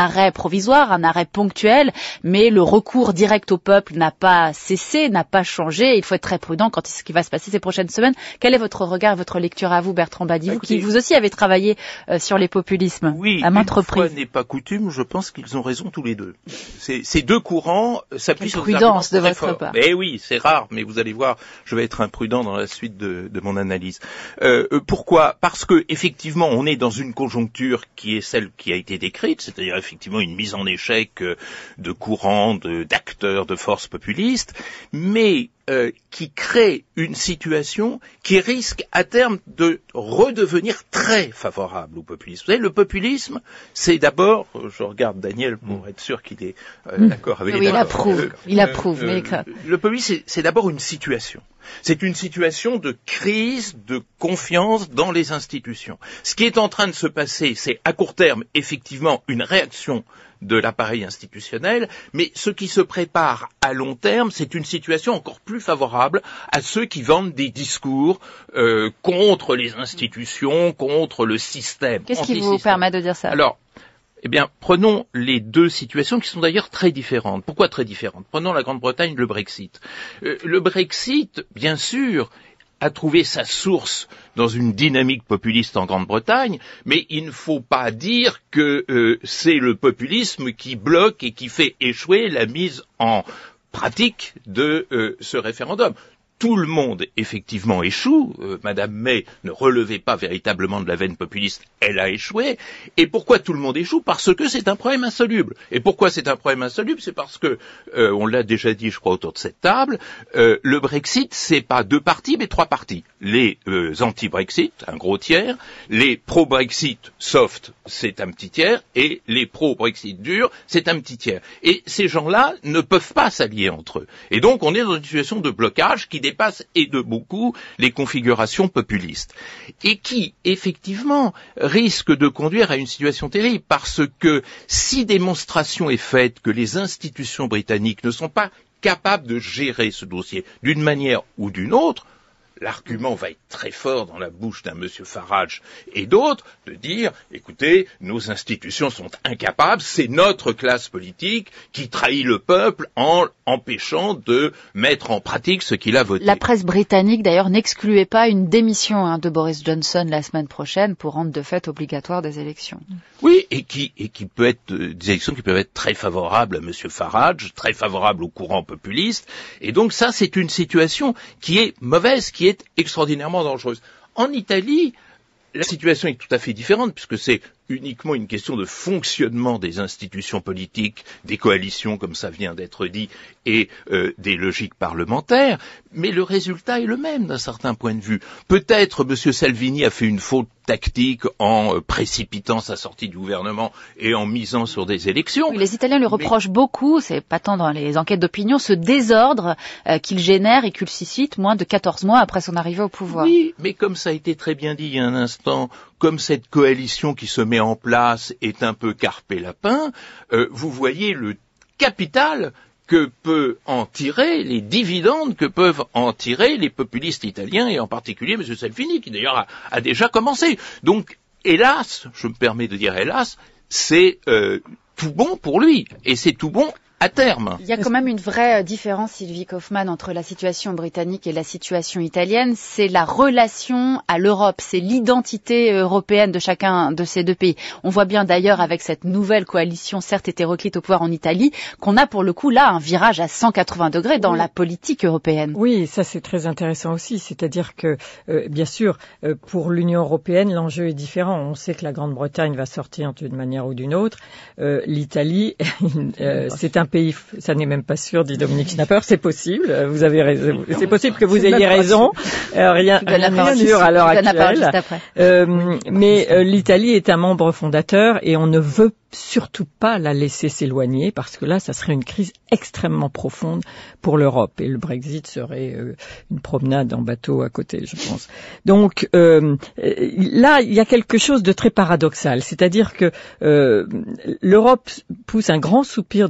provisoire, un arrêt ponctuel, mais le recours direct au peuple n'a pas cessé, n'a pas changé. Il faut être très prudent quant à ce qui va se passer ces prochaines semaines. Quel est votre regard, votre lecture à vous, Bertrand Badi, vous qui vous aussi avez travaillé euh, sur les populismes oui, à maintes reprises? Oui, une fois n'est pas coutume, je pense qu'ils ont raison tous les deux. C'est, ces deux courants s'appuient sur des prudence de votre forts. part. Eh oui, c'est rare, mais vous allez voir, je vais être imprudent dans la suite de, de mon analyse. Euh, pourquoi? Parce que effectivement, on est dans une conjoncture qui est celle qui a été décrite, c'est-à-dire effectivement une mise en échec de courants, de, d'acteurs, de forces populistes, mais Euh, qui crée une situation qui risque à terme de redevenir très favorable au populisme. Vous savez, le populisme, c'est d'abord, je regarde Daniel pour mmh. être sûr qu'il est euh, mmh. d'accord avec oui, les il approuve, euh, il approuve. Euh, mais... Le populisme, c'est, c'est d'abord une situation. C'est une situation de crise, de confiance dans les institutions. Ce qui est en train de se passer, c'est à court terme, effectivement, une réaction de l'appareil institutionnel, mais ce qui se prépare à long terme, c'est une situation encore plus favorable à ceux qui vendent des discours euh, contre les institutions, contre le système. Qu'est-ce qui vous permet de dire ça? Alors, eh bien, prenons les deux situations qui sont d'ailleurs très différentes. Pourquoi très différentes? Prenons la Grande-Bretagne, le Brexit. Euh, le Brexit, bien sûr, a trouvé sa source dans une dynamique populiste en Grande-Bretagne, mais il ne faut pas dire que euh, c'est le populisme qui bloque et qui fait échouer la mise en pratique de euh, ce référendum. Tout le monde, effectivement, échoue. Euh, Madame May ne relevait pas véritablement de la veine populiste, elle a échoué. Et pourquoi tout le monde échoue? Parce que c'est un problème insoluble. Et pourquoi c'est un problème insoluble? C'est parce que, euh, on l'a déjà dit, je crois, autour de cette table, euh, le Brexit, c'est pas deux parties, mais trois parties. Les euh, anti-Brexit, un gros tiers, les pro-Brexit soft, c'est un petit tiers, et les pro-Brexit dur, c'est un petit tiers. Et ces gens-là ne peuvent pas s'allier entre eux. Et donc, on est dans une situation de blocage qui dépasse et de beaucoup les configurations populistes et qui, effectivement, risque de conduire à une situation terrible parce que si démonstration est faite que les institutions britanniques ne sont pas capables de gérer ce dossier d'une manière ou d'une autre, l'argument va être très fort dans la bouche d'un monsieur Farage et d'autres de dire, écoutez, nos institutions sont incapables, c'est notre classe politique qui trahit le peuple en empêchant de mettre en pratique ce qu'il a voté. La presse britannique, d'ailleurs, n'excluait pas une démission hein, de Boris Johnson la semaine prochaine pour rendre de fait obligatoire des élections. Oui, et qui, et qui peut être euh, des élections qui peuvent être très favorables à monsieur Farage, très favorables au courant populiste, et donc ça, c'est une situation qui est mauvaise, qui est extraordinairement dangereuse. En Italie, la situation est tout à fait différente puisque c'est uniquement une question de fonctionnement des institutions politiques, des coalitions, comme ça vient d'être dit, et euh, des logiques parlementaires, mais le résultat est le même d'un certain point de vue. Peut-être M. Salvini a fait une faute tactique en euh, précipitant sa sortie du gouvernement et en misant sur des élections. Oui, les Italiens lui reprochent mais... beaucoup, c'est pas tant dans les enquêtes d'opinion, ce désordre euh, qu'il génère et qu'il suscite moins de quatorze mois après son arrivée au pouvoir. Oui, mais comme ça a été très bien dit il y a un instant, comme cette coalition qui se met en place est un peu carpé lapin, euh, vous voyez le capital que peut en tirer, les dividendes que peuvent en tirer les populistes italiens et en particulier M. Salvini qui d'ailleurs a, a déjà commencé. Donc, hélas, je me permets de dire hélas, c'est euh, tout bon pour lui et c'est tout bon à terme. Il y a quand même une vraie différence, Sylvie Kaufmann, entre la situation britannique et la situation italienne. C'est la relation à l'Europe, c'est l'identité européenne de chacun de ces deux pays. On voit bien d'ailleurs avec cette nouvelle coalition, certes hétéroclite au pouvoir en Italie, qu'on a pour le coup là un virage à cent quatre-vingts degrés dans oui. la politique européenne. Oui, ça c'est très intéressant aussi. C'est-à-dire que, euh, bien sûr, euh, pour l'Union européenne, l'enjeu est différent. On sait que la Grande-Bretagne va sortir d'une manière ou d'une autre. Euh, L'Italie, euh, c'est un pays, ça n'est même pas sûr, dit Dominique Schnapper, c'est possible, vous avez raison, c'est possible que vous ayez raison, euh, rien n'est sûr à l'heure actuelle, euh, mais euh, l'Italie est un membre fondateur et on ne veut surtout pas la laisser s'éloigner parce que là, ça serait une crise extrêmement profonde pour l'Europe et le Brexit serait euh, une promenade en bateau à côté, je pense. Donc euh, là, il y a quelque chose de très paradoxal, c'est-à-dire que euh, l'Europe pousse un grand soupir de, de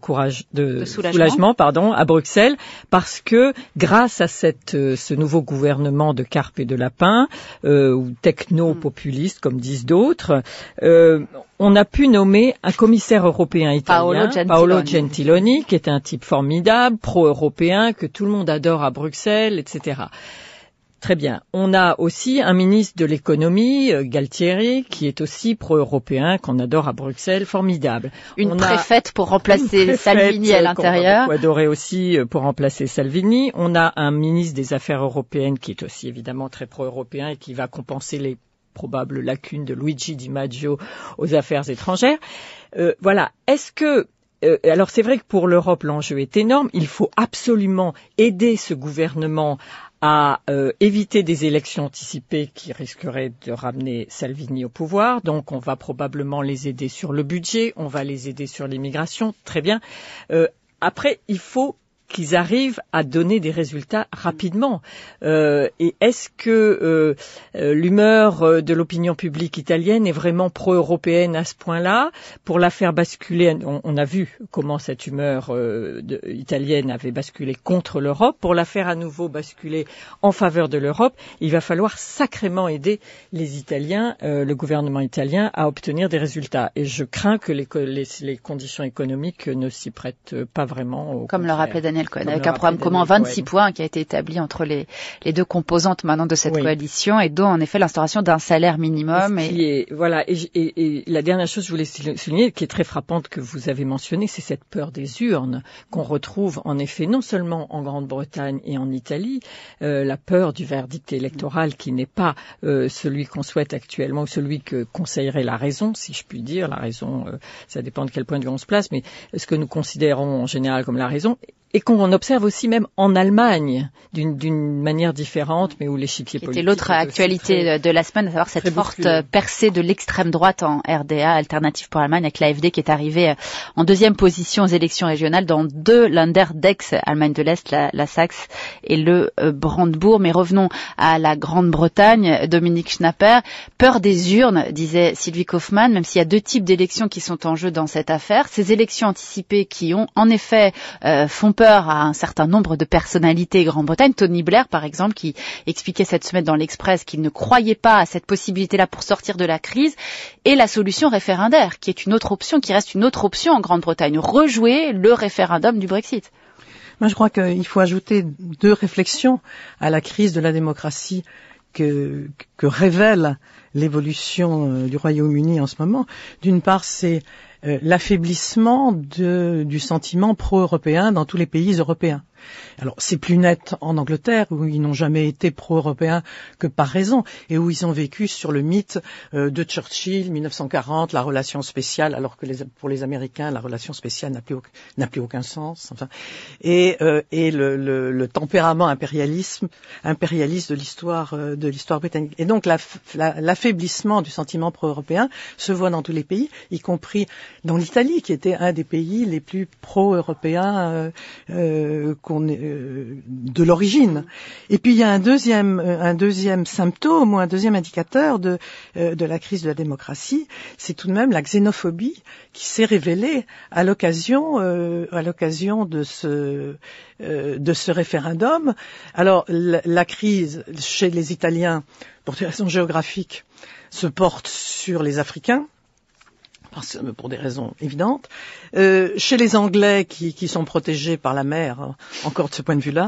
courage, de, de soulagement. soulagement, pardon, à Bruxelles, parce que grâce à cette, euh, ce nouveau gouvernement de carpe et de lapin, euh, ou techno-populiste, comme disent d'autres, euh, on a pu nommer un commissaire européen italien, Paolo Gentiloni. Paolo Gentiloni, qui est un type formidable, pro-européen, que tout le monde adore à Bruxelles, et cetera. Très bien. On a aussi un ministre de l'économie, Galtieri, qui est aussi pro-européen, qu'on adore à Bruxelles, formidable. Une on préfète pour remplacer préfète Salvini à l'intérieur. On va adorer aussi pour remplacer Salvini. On a un ministre des Affaires européennes qui est aussi évidemment très pro-européen et qui va compenser les probables lacunes de Luigi Di Maggio aux affaires étrangères. Euh, voilà. Est-ce que Euh, alors c'est vrai que pour l'Europe l'enjeu est énorme. Il faut absolument aider ce gouvernement à euh, éviter des élections anticipées qui risqueraient de ramener Salvini au pouvoir. Donc on va probablement les aider sur le budget, on va les aider sur l'immigration, très bien. Euh, après, il faut qu'ils arrivent à donner des résultats rapidement. Euh, et est-ce que euh, euh, l'humeur de l'opinion publique italienne est vraiment pro-européenne à ce point-là? Pour la faire basculer, on, on a vu comment cette humeur euh, de, italienne avait basculé contre l'Europe. Pour la faire à nouveau basculer en faveur de l'Europe, il va falloir sacrément aider les Italiens, euh, le gouvernement italien, à obtenir des résultats. Et je crains que les, les, les conditions économiques ne s'y prêtent pas vraiment. Au Comme le rappelait Daniel Cohen, avec un programme Daniel commun vingt-six Cohen. points qui a été établi entre les, les deux composantes maintenant de cette oui. coalition et dont en effet l'instauration d'un salaire minimum. Et, et... Est, voilà. Et, et, et la dernière chose que je voulais souligner, qui est très frappante, que vous avez mentionnée, c'est cette peur des urnes qu'on retrouve en effet non seulement en Grande-Bretagne et en Italie, euh, la peur du verdict électoral qui n'est pas euh, celui qu'on souhaite actuellement ou celui que conseillerait la raison, si je puis dire. La raison, euh, ça dépend de quel point de vue on se place, mais ce que nous considérons en général comme la raison, et qu'on observe aussi même en Allemagne, d'une, d'une manière différente, mais où l'échiquier politique... C'était l'autre actualité très, de la semaine, à savoir cette forte bousculé. percée de l'extrême droite en R D A, Alternative pour l'Allemagne, avec l'A F D qui est arrivée en deuxième position aux élections régionales dans deux Länder-Dex, Allemagne de l'Est, la, la Saxe et le euh, Brandebourg. Mais revenons à la Grande-Bretagne, Dominique Schnapper. Peur des urnes, disait Sylvie Kaufmann, même s'il y a deux types d'élections qui sont en jeu dans cette affaire. Ces élections anticipées qui ont, en effet, euh, font peur à un certain nombre de personnalités Grande-Bretagne. Tony Blair, par exemple, qui expliquait cette semaine dans l'Express qu'il ne croyait pas à cette possibilité-là pour sortir de la crise, et la solution référendaire, qui est une autre option, qui reste une autre option en Grande-Bretagne, rejouer le référendum du Brexit. Moi, je crois qu'il faut ajouter deux réflexions à la crise de la démocratie que, que révèle l'évolution du Royaume-Uni en ce moment. D'une part, c'est euh, l'affaiblissement de, du sentiment pro-européen dans tous les pays européens. Alors, c'est plus net en Angleterre, où ils n'ont jamais été pro-européens que par raison, et où ils ont vécu sur le mythe euh, de Churchill, mille neuf cent quarante, la relation spéciale, alors que les, pour les Américains, la relation spéciale n'a plus, aucun, n'a plus aucun sens. Enfin, et, euh, et le, le, le tempérament impérialisme, impérialiste de l'histoire, euh, de l'histoire britannique. Et donc, la, la, l'affaiblissement du sentiment pro-européen se voit dans tous les pays, y compris dans l'Italie, qui était un des pays les plus pro-européens euh, euh, qu'on est de l'origine. Et puis il y a un deuxième, un deuxième symptôme ou un deuxième indicateur de, de la crise de la démocratie, c'est tout de même la xénophobie qui s'est révélée à l'occasion, euh, à l'occasion de ce, euh, de ce référendum. Alors la, la crise chez les Italiens, pour des raisons géographiques, se porte sur les Africains, pour des raisons évidentes. Euh, chez les Anglais qui, qui sont protégés par la mer, encore de ce point de vue-là,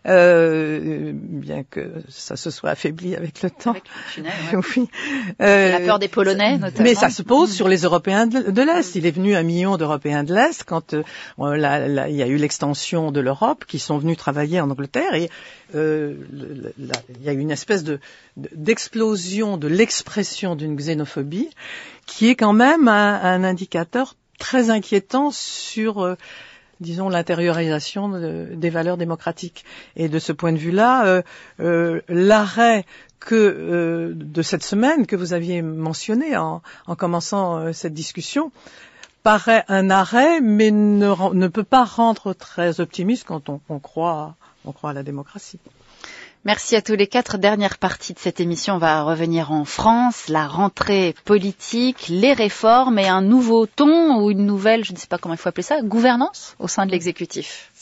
euh, bien que ça se soit affaibli avec le temps. Avec le tunnel, ouais. Oui. Euh, la peur des Polonais, notamment. Mais ça se pose sur les Européens de, de l'Est. Il est venu un million d'Européens de l'Est quand euh, la, la, il y a eu l'extension de l'Europe, qui sont venus travailler en Angleterre, et euh, le, la, il y a eu une espèce de, de d'explosion de l'expression d'une xénophobie qui est quand même un, un indicateur très inquiétant sur, euh, disons, l'intériorisation de, des valeurs démocratiques. Et de ce point de vue-là, euh, euh, l'arrêt que euh, de cette semaine que vous aviez mentionné en, en commençant euh, cette discussion paraît un arrêt, mais ne, ne peut pas rendre très optimiste quand on, on croit, on croit à la démocratie. Merci à tous les quatre. Dernière partie de cette émission, on va revenir en France, la rentrée politique, les réformes et un nouveau ton ou une nouvelle, je ne sais pas comment il faut appeler ça, gouvernance au sein de l'exécutif.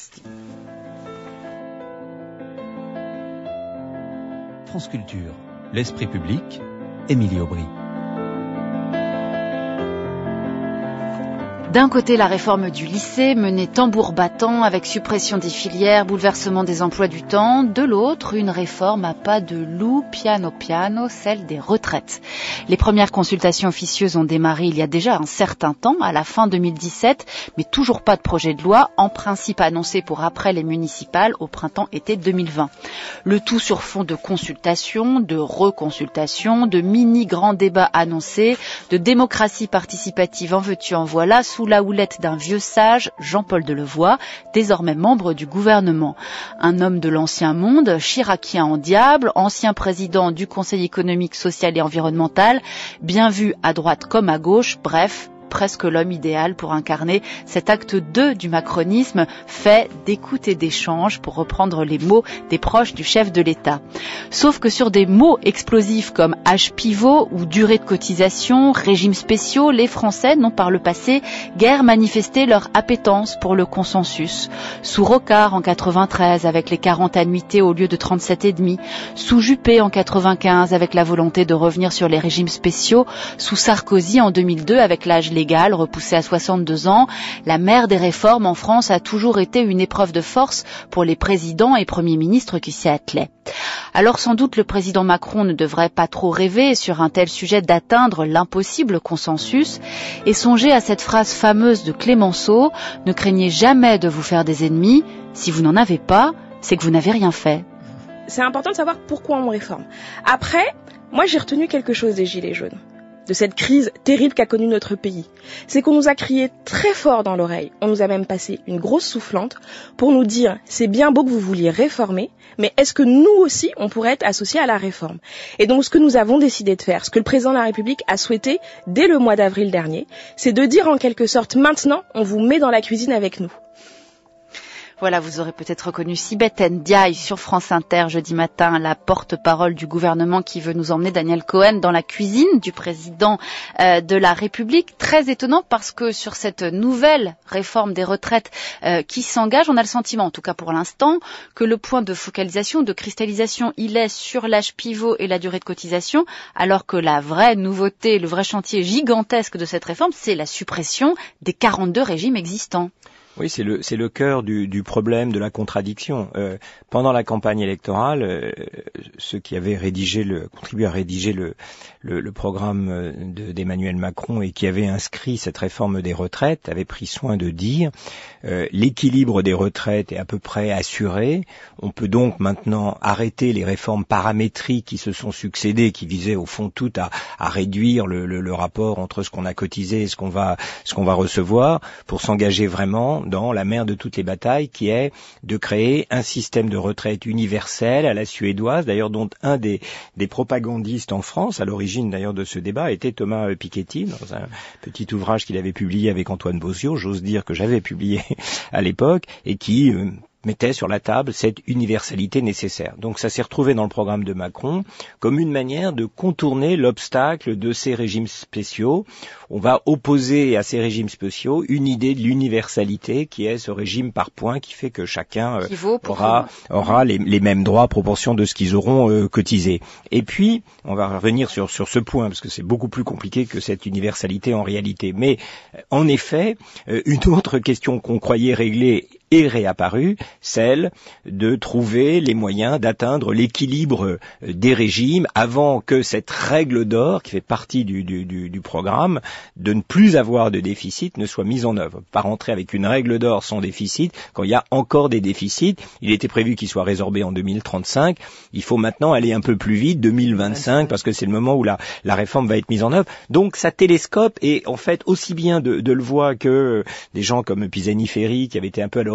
France Culture, l'esprit public, Émilie Aubry. D'un côté, la réforme du lycée menée tambour battant avec suppression des filières, bouleversement des emplois du temps. De l'autre, une réforme à pas de loup, piano piano, celle des retraites. Les premières consultations officieuses ont démarré il y a déjà un certain temps, à la fin deux mille dix-sept, mais toujours pas de projet de loi, en principe annoncé pour après les municipales au printemps-été deux mille vingt. Le tout sur fond de consultations, de reconsultations, de mini-grands débats annoncés, de démocratie participative en veux-tu en voilà, sous la houlette d'un vieux sage, Jean-Paul Delevoye, désormais membre du gouvernement. Un homme de l'ancien monde, chiracien en diable, ancien président du Conseil économique, social et environnemental, bien vu à droite comme à gauche, bref, presque l'homme idéal pour incarner cet acte deux du macronisme, fait d'écoute et d'échange, pour reprendre les mots des proches du chef de l'État. Sauf que sur des mots explosifs comme âge pivot ou durée de cotisation, régimes spéciaux, les Français n'ont par le passé guère manifesté leur appétence pour le consensus. Sous Rocard en quatre-vingt-treize avec les quarante annuités au lieu de trente-sept et demi, sous Juppé en quatre-vingt-quinze avec la volonté de revenir sur les régimes spéciaux, sous Sarkozy en deux mille deux avec l'âge légal repoussé à soixante-deux ans, la mère des réformes en France a toujours été une épreuve de force pour les présidents et premiers ministres qui s'y attelaient. Alors sans doute le président Macron ne devrait pas trop rêver sur un tel sujet d'atteindre l'impossible consensus et songer à cette phrase fameuse de Clémenceau, ne craignez jamais de vous faire des ennemis, si vous n'en avez pas, c'est que vous n'avez rien fait. C'est important de savoir pourquoi on réforme. Après, moi j'ai retenu quelque chose des Gilets jaunes, de cette crise terrible qu'a connue notre pays. C'est qu'on nous a crié très fort dans l'oreille, on nous a même passé une grosse soufflante pour nous dire « c'est bien beau que vous vouliez réformer, mais est-ce que nous aussi on pourrait être associés à la réforme ?» Et donc ce que nous avons décidé de faire, ce que le président de la République a souhaité dès le mois d'avril dernier, c'est de dire en quelque sorte « maintenant on vous met dans la cuisine avec nous ». Voilà, vous aurez peut-être reconnu Sibeth Ndiaye sur France Inter jeudi matin, la porte-parole du gouvernement qui veut nous emmener, Daniel Cohen, dans la cuisine du président euh, de la République. Très étonnant parce que sur cette nouvelle réforme des retraites euh, qui s'engage, on a le sentiment, en tout cas pour l'instant, que le point de focalisation, de cristallisation, il est sur l'âge pivot et la durée de cotisation, alors que la vraie nouveauté, le vrai chantier gigantesque de cette réforme, c'est la suppression des quarante-deux régimes existants. Oui, c'est le c'est le cœur du, du problème de la contradiction. Euh, pendant la campagne électorale, euh, ceux qui avaient rédigé le contribué à rédiger le le, le programme de, d'Emmanuel Macron et qui avaient inscrit cette réforme des retraites avaient pris soin de dire euh, l'équilibre des retraites est à peu près assuré. On peut donc maintenant arrêter les réformes paramétriques qui se sont succédées, qui visaient au fond tout à, à réduire le, le, le rapport entre ce qu'on a cotisé et ce qu'on va ce qu'on va recevoir, pour s'engager vraiment dans la mère de toutes les batailles, qui est de créer un système de retraite universel à la suédoise, d'ailleurs dont un des, des propagandistes en France, à l'origine d'ailleurs de ce débat, était Thomas Piketty, dans un petit ouvrage qu'il avait publié avec Antoine Bozio, j'ose dire que j'avais publié à l'époque, et qui euh, mettait sur la table cette universalité nécessaire. Donc ça s'est retrouvé dans le programme de Macron comme une manière de contourner l'obstacle de ces régimes spéciaux. On va opposer à ces régimes spéciaux une idée de l'universalité qui est ce régime par points qui fait que chacun euh, aura, aura les, les mêmes droits à proportion de ce qu'ils auront euh, cotisé. Et puis, on va revenir sur, sur ce point parce que c'est beaucoup plus compliqué que cette universalité en réalité. Mais en effet, euh, une autre question qu'on croyait réglée est réapparue, celle de trouver les moyens d'atteindre l'équilibre des régimes avant que cette règle d'or, qui fait partie du, du, du, du programme, de ne plus avoir de déficit, ne soit mise en œuvre. Pas rentrer avec une règle d'or sans déficit, quand il y a encore des déficits. Il était prévu qu'ils soient résorbés en deux mille trente-cinq. Il faut maintenant aller un peu plus vite, deux mille vingt-cinq, parce que c'est le moment où la, la réforme va être mise en œuvre. Donc ça télescope, et en fait, aussi bien de, de le voir que des gens comme Pisani-Ferry, qui avait été un peu à l'origine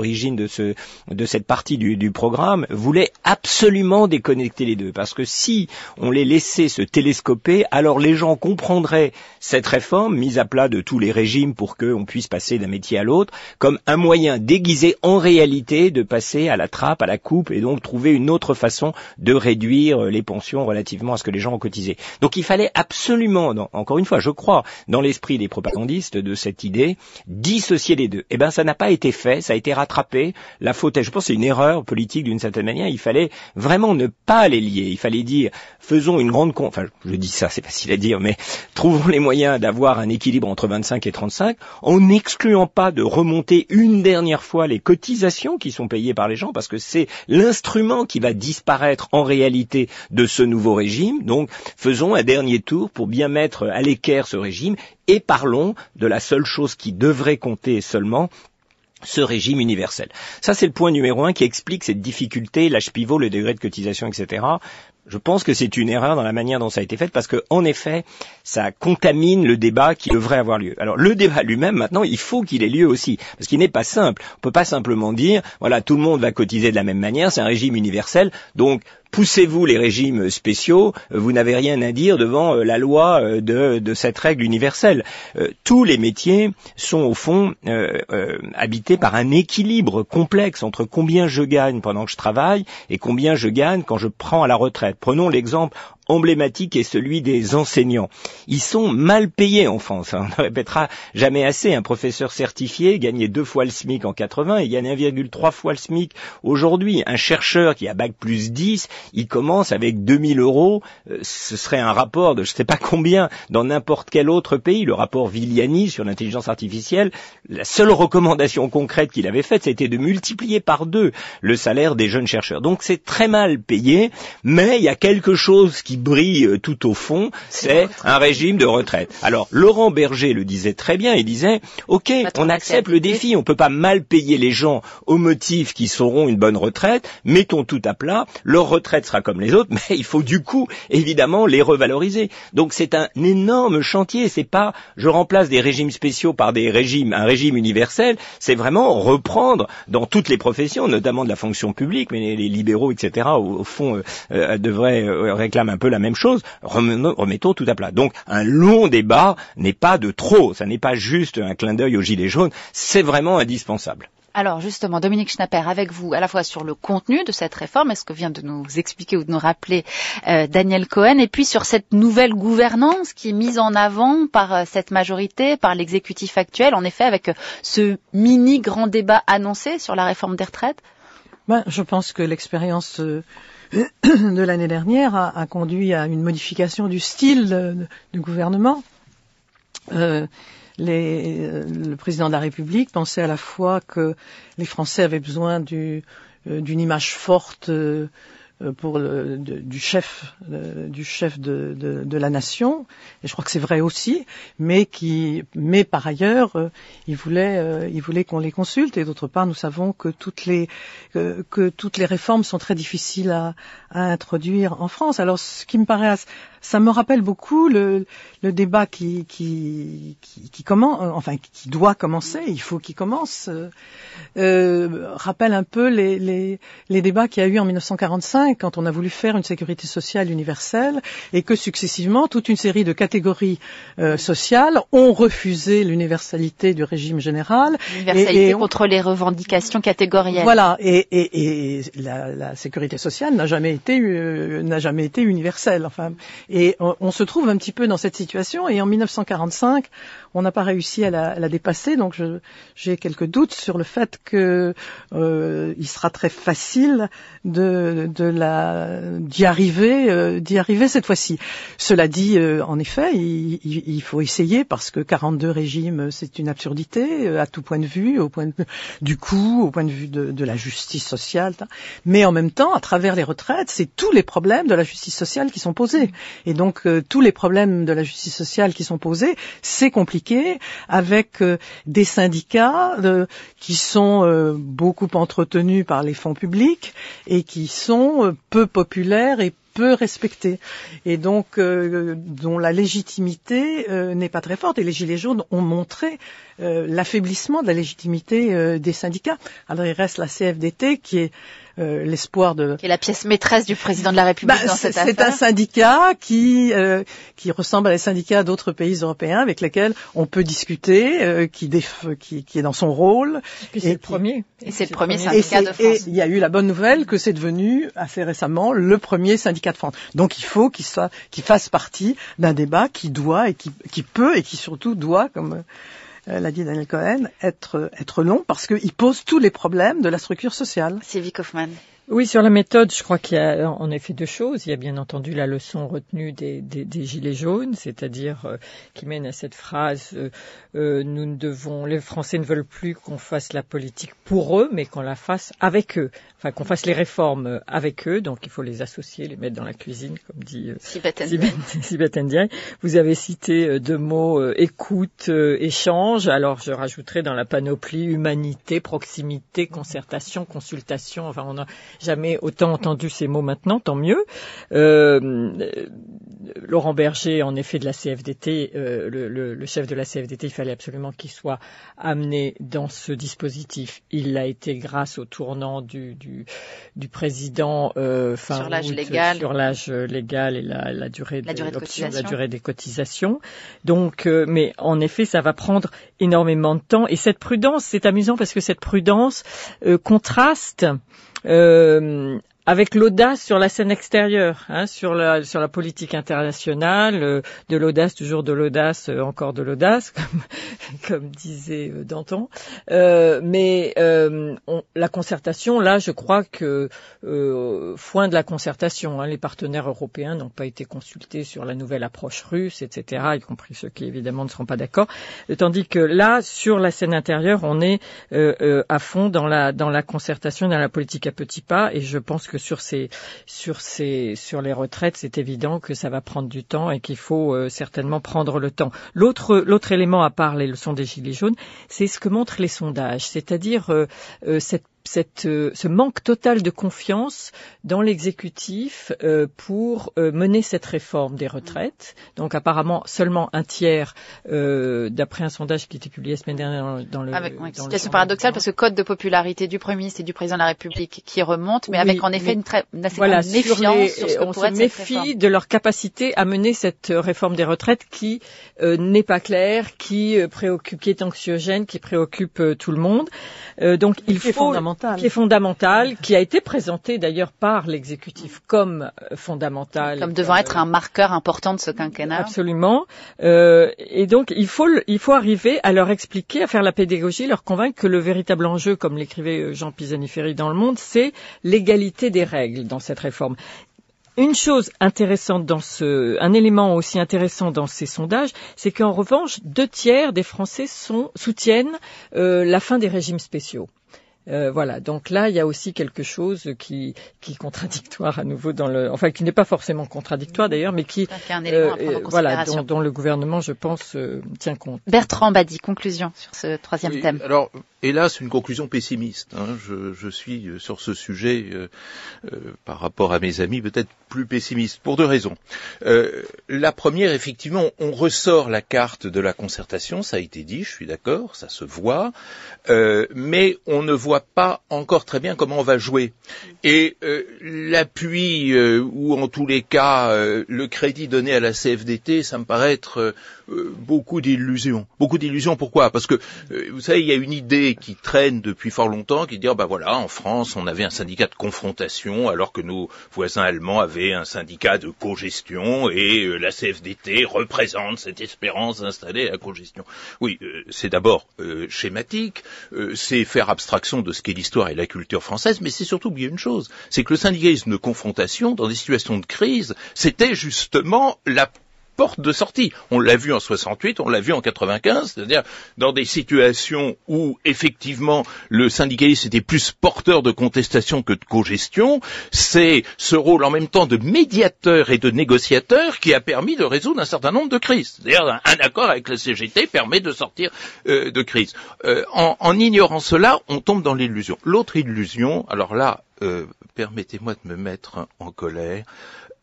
l'origine de ce de cette partie du, du programme, voulait absolument déconnecter les deux, parce que si on les laissait se télescoper, alors les gens comprendraient cette réforme mise à plat de tous les régimes pour qu'on puisse passer d'un métier à l'autre comme un moyen déguisé en réalité de passer à la trappe, à la coupe, et donc trouver une autre façon de réduire les pensions relativement à ce que les gens ont cotisé. Donc il fallait absolument, dans, encore une fois, je crois, dans l'esprit des propagandistes de cette idée, dissocier les deux. Eh ben, ça n'a pas été fait, ça a été rattrapé. La faute, je pense, c'est une erreur politique d'une certaine manière. Il fallait vraiment ne pas les lier. Il fallait dire, faisons une grande con... Enfin, je dis ça, c'est facile à dire, mais trouvons les moyens d'avoir un équilibre entre vingt-cinq et trente-cinq, en n'excluant pas de remonter une dernière fois les cotisations qui sont payées par les gens, parce que c'est l'instrument qui va disparaître en réalité de ce nouveau régime. Donc, faisons un dernier tour pour bien mettre à l'équerre ce régime et parlons de la seule chose qui devrait compter seulement, ce régime universel. Ça, c'est le point numéro un qui explique cette difficulté, l'âge pivot, le degré de cotisation, et cetera. Je pense que c'est une erreur dans la manière dont ça a été fait, parce que, en effet, ça contamine le débat qui devrait avoir lieu. Alors, le débat lui-même, maintenant, il faut qu'il ait lieu aussi, parce qu'il n'est pas simple. On peut pas simplement dire, voilà, tout le monde va cotiser de la même manière, c'est un régime universel, donc, poussez-vous les régimes spéciaux, vous n'avez rien à dire devant la loi de, de cette règle universelle. Euh, tous les métiers sont au fond euh, euh, habités par un équilibre complexe entre combien je gagne pendant que je travaille et combien je gagne quand je prends à la retraite. Prenons l'exemple emblématique est celui des enseignants. Ils sont mal payés en France. On ne répétera jamais assez. Un professeur certifié gagnait deux fois le SMIC en quatre-vingts et gagne un virgule trois fois le SMIC aujourd'hui. Un chercheur qui a bac plus dix, il commence avec deux mille euros. Ce serait un rapport de je ne sais pas combien dans n'importe quel autre pays. Le rapport Viliani sur l'intelligence artificielle, la seule recommandation concrète qu'il avait faite, c'était de multiplier par deux le salaire des jeunes chercheurs. Donc c'est très mal payé, mais il y a quelque chose qui brille tout au fond, c'est un régime de retraite. Alors, Laurent Berger le disait très bien, il disait, ok, on accepte le défi, on peut pas mal payer les gens au motif qu'ils sauront une bonne retraite, mettons tout à plat, leur retraite sera comme les autres, mais il faut du coup, évidemment, les revaloriser. Donc c'est un énorme chantier, c'est pas, je remplace des régimes spéciaux par des régimes, un régime universel, c'est vraiment reprendre dans toutes les professions, notamment de la fonction publique, mais les, les libéraux, et cetera, au, au fond, euh, euh, devraient euh, réclamer un peu la même chose, remettons tout à plat. Donc un long débat n'est pas de trop, ça n'est pas juste un clin d'œil aux gilets jaunes, c'est vraiment indispensable. Alors justement, Dominique Schnapper, avec vous, à la fois sur le contenu de cette réforme, est-ce que vient de nous expliquer ou de nous rappeler euh, Daniel Cohen, et puis sur cette nouvelle gouvernance qui est mise en avant par euh, cette majorité, par l'exécutif actuel, en effet, avec euh, ce mini grand débat annoncé sur la réforme des retraites. Ben, je pense que l'expérience euh, de l'année dernière a, a conduit à une modification du style de, de, du gouvernement. Euh, les, euh, le président de la République pensait à la fois que les Français avaient besoin du, euh, d'une image forte euh, pour le, de, du chef, de, du chef de, de, de la nation, et je crois que c'est vrai aussi, mais qui, mais par ailleurs, euh, il voulait, euh, il voulait qu'on les consulte, et d'autre part, nous savons que toutes les, que, que toutes les réformes sont très difficiles à, à introduire en France. Alors, ce qui me paraît, ça me rappelle beaucoup le, le débat qui, qui, qui, qui commence, enfin, qui doit commencer, il faut qu'il commence, euh, euh, rappelle un peu les, les, les débats qu'il y a eu en mille neuf cent quarante-cinq, quand on a voulu faire une sécurité sociale universelle, et que successivement, toute une série de catégories euh, sociales ont refusé l'universalité du régime général. L'universalité et, et on... contre les revendications catégorielles. Voilà, et, et, et la, la sécurité sociale n'a jamais été, euh, n'a jamais été universelle. Enfin, et on, on se trouve un petit peu dans cette situation, et en mille neuf cent quarante-cinq, on n'a pas réussi à la, à la dépasser, donc je, j'ai quelques doutes sur le fait que euh, il sera très facile de, de la, d'y arriver, euh, d'y arriver cette fois-ci. Cela dit, euh, en effet, il, il, il faut essayer, parce que quarante-deux régimes, c'est une absurdité euh, à tout point de vue, au point de vue du coût, au point de vue de, de la justice sociale. Mais en même temps, à travers les retraites, c'est tous les problèmes de la justice sociale qui sont posés. Et donc, euh, tous les problèmes de la justice sociale qui sont posés, c'est compliqué, avec euh, des syndicats euh, qui sont euh, beaucoup entretenus par les fonds publics et qui sont euh, peu populaires et peu respectés et donc euh, dont la légitimité euh, n'est pas très forte. Et les Gilets jaunes ont montré euh, l'affaiblissement de la légitimité euh, des syndicats. Alors il reste la C F D T qui est Euh, l'espoir de... Qui est la pièce maîtresse du président de la République bah, dans cette affaire. C'est un syndicat qui euh, qui ressemble à les syndicats d'autres pays européens avec lesquels on peut discuter, euh, qui, déf... qui qui est dans son rôle. Et c'est le premier. Et c'est le premier syndicat de France. Et il y a eu la bonne nouvelle que c'est devenu assez récemment le premier syndicat de France. Donc il faut qu'il soit, qu'il fasse partie d'un débat qui doit et qui qui peut et qui surtout doit, comme Euh, l'a dit Daniel Cohen, être, être long parce qu'il pose tous les problèmes de la structure sociale. Sylvie Kaufmann. Oui, sur la méthode, je crois qu'il y a en effet deux choses. Il y a bien entendu la leçon retenue des, des, des Gilets jaunes, c'est-à-dire euh, qui mène à cette phrase euh, euh, nous ne devons, les Français ne veulent plus qu'on fasse la politique pour eux, mais qu'on la fasse avec eux. Enfin, qu'on fasse les réformes avec eux. Donc, il faut les associer, les mettre dans la cuisine, comme dit euh, Sibeth Ndiaye. Vous avez cité euh, deux mots euh, écoute, euh, échange. Alors, je rajouterai dans la panoplie humanité, proximité, concertation, consultation. Enfin, on a jamais autant entendu ces mots maintenant, tant mieux. Euh, Laurent Berger, en effet, de la C F D T, euh, le, le, le chef de la C F D T, il fallait absolument qu'il soit amené dans ce dispositif. Il l'a été grâce au tournant du, du, du président euh, fin sur l'âge août, légal, sur l'âge légal et la, la durée, la, de, durée de cotisation. la durée des cotisations. Donc, euh, mais en effet, ça va prendre énormément de temps. Et cette prudence, c'est amusant parce que cette prudence euh, contraste Euh, avec l'audace sur la scène extérieure, hein, sur la sur la politique internationale, euh, de l'audace, toujours de l'audace, euh, encore de l'audace, comme, comme disait euh, Danton. Euh, mais euh, on, la concertation, là, je crois que euh, foin de la concertation. Hein, les partenaires européens n'ont pas été consultés sur la nouvelle approche russe, et cetera, y compris ceux qui évidemment ne seront pas d'accord. Tandis que là, sur la scène intérieure, on est euh, euh, à fond dans la dans la concertation, dans la politique à petits pas, et je pense que que sur ces, sur ces, sur les retraites, c'est évident que ça va prendre du temps et qu'il faut euh, certainement prendre le temps. L'autre, l'autre élément à part les leçons des Gilets jaunes, c'est ce que montrent les sondages, c'est-à-dire euh, euh, cette Cette, euh, ce manque total de confiance dans l'exécutif euh, pour euh, mener cette réforme des retraites. Donc apparemment seulement un tiers, euh, d'après un sondage qui était publié la semaine dernière dans le... Avec, ouais, dans situation le paradoxale parce que cote de popularité du Premier ministre et du Président de la République qui remonte, mais oui, avec en effet une très une assez voilà, grande méfiance les, sur ce que on pourrait se être méfie cette réforme. de leur capacité à mener cette réforme des retraites qui euh, n'est pas claire, qui euh, préoccupe, qui est anxiogène, qui préoccupe euh, tout le monde. Euh, donc il qui faut... Est fondamental. Qui est fondamental, qui a été présenté d'ailleurs par l'exécutif comme fondamental. Comme devant être un marqueur important de ce quinquennat. Absolument. Euh, et donc, il faut, il faut arriver à leur expliquer, à faire la pédagogie, leur convaincre que le véritable enjeu, comme l'écrivait Jean Pisani-Ferry dans Le Monde, c'est l'égalité des règles dans cette réforme. Une chose intéressante dans ce, un élément aussi intéressant dans ces sondages, c'est qu'en revanche, deux tiers des Français sont, soutiennent euh, la fin des régimes spéciaux. Euh, voilà, donc là il y a aussi quelque chose qui, qui est contradictoire à nouveau dans le, enfin qui n'est pas forcément contradictoire d'ailleurs, mais qui, qui un élément à prendre en euh, voilà, dont, considération. dont le gouvernement, je pense, euh, tient compte. Bertrand Badi, conclusion sur ce troisième oui, thème. Alors, hélas, une conclusion pessimiste. Hein. Je, je suis euh, sur ce sujet, euh, euh, par rapport à mes amis, peut-être plus pessimiste, pour deux raisons. Euh, la première, effectivement, on ressort la carte de la concertation, ça a été dit, je suis d'accord, ça se voit, euh, mais on ne voit pas encore très bien comment on va jouer. Et euh, l'appui, euh, ou en tous les cas, euh, le crédit donné à la C F D T, ça me paraît être euh, beaucoup d'illusions. Beaucoup d'illusions, pourquoi ? Parce que, euh, vous savez, il y a une idée qui traîne depuis fort longtemps, qui dit, oh, bah voilà, en France, on avait un syndicat de confrontation, alors que nos voisins allemands avaient un syndicat de cogestion, et euh, la C F D T représente cette espérance d'installer la cogestion. Oui, euh, c'est d'abord euh, schématique, euh, c'est faire abstraction de ce qu'est l'histoire et la culture française, mais c'est surtout oublier une chose, c'est que le syndicalisme de confrontation, dans des situations de crise, c'était justement la porte de sortie. On l'a vu en soixante-huit, on l'a vu en quatre-vingt-quinze, c'est-à-dire dans des situations où effectivement le syndicalisme était plus porteur de contestation que de cogestion, c'est ce rôle en même temps de médiateur et de négociateur qui a permis de résoudre un certain nombre de crises. C'est-à-dire un, un accord avec la C G T permet de sortir euh, de crise. Euh, en, en ignorant cela, on tombe dans l'illusion. L'autre illusion, alors là, euh, permettez-moi de me mettre en colère,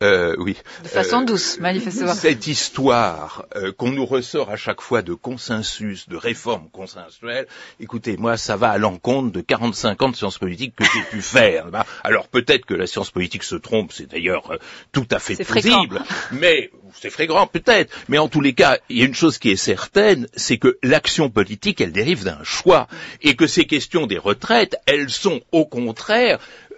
Euh, oui. De façon euh, douce, manifestement. Cette histoire euh, qu'on nous ressort à chaque fois de consensus, de réforme consensuelle, écoutez, moi, ça va à l'encontre de quarante-cinq ans de sciences politiques que j'ai pu faire. Alors peut-être que la science politique se trompe, c'est d'ailleurs euh, tout à fait possible, mais c'est fréquent peut-être. Mais en tous les cas, il y a une chose qui est certaine, c'est que l'action politique, elle dérive d'un choix, et que ces questions des retraites, elles sont au contraire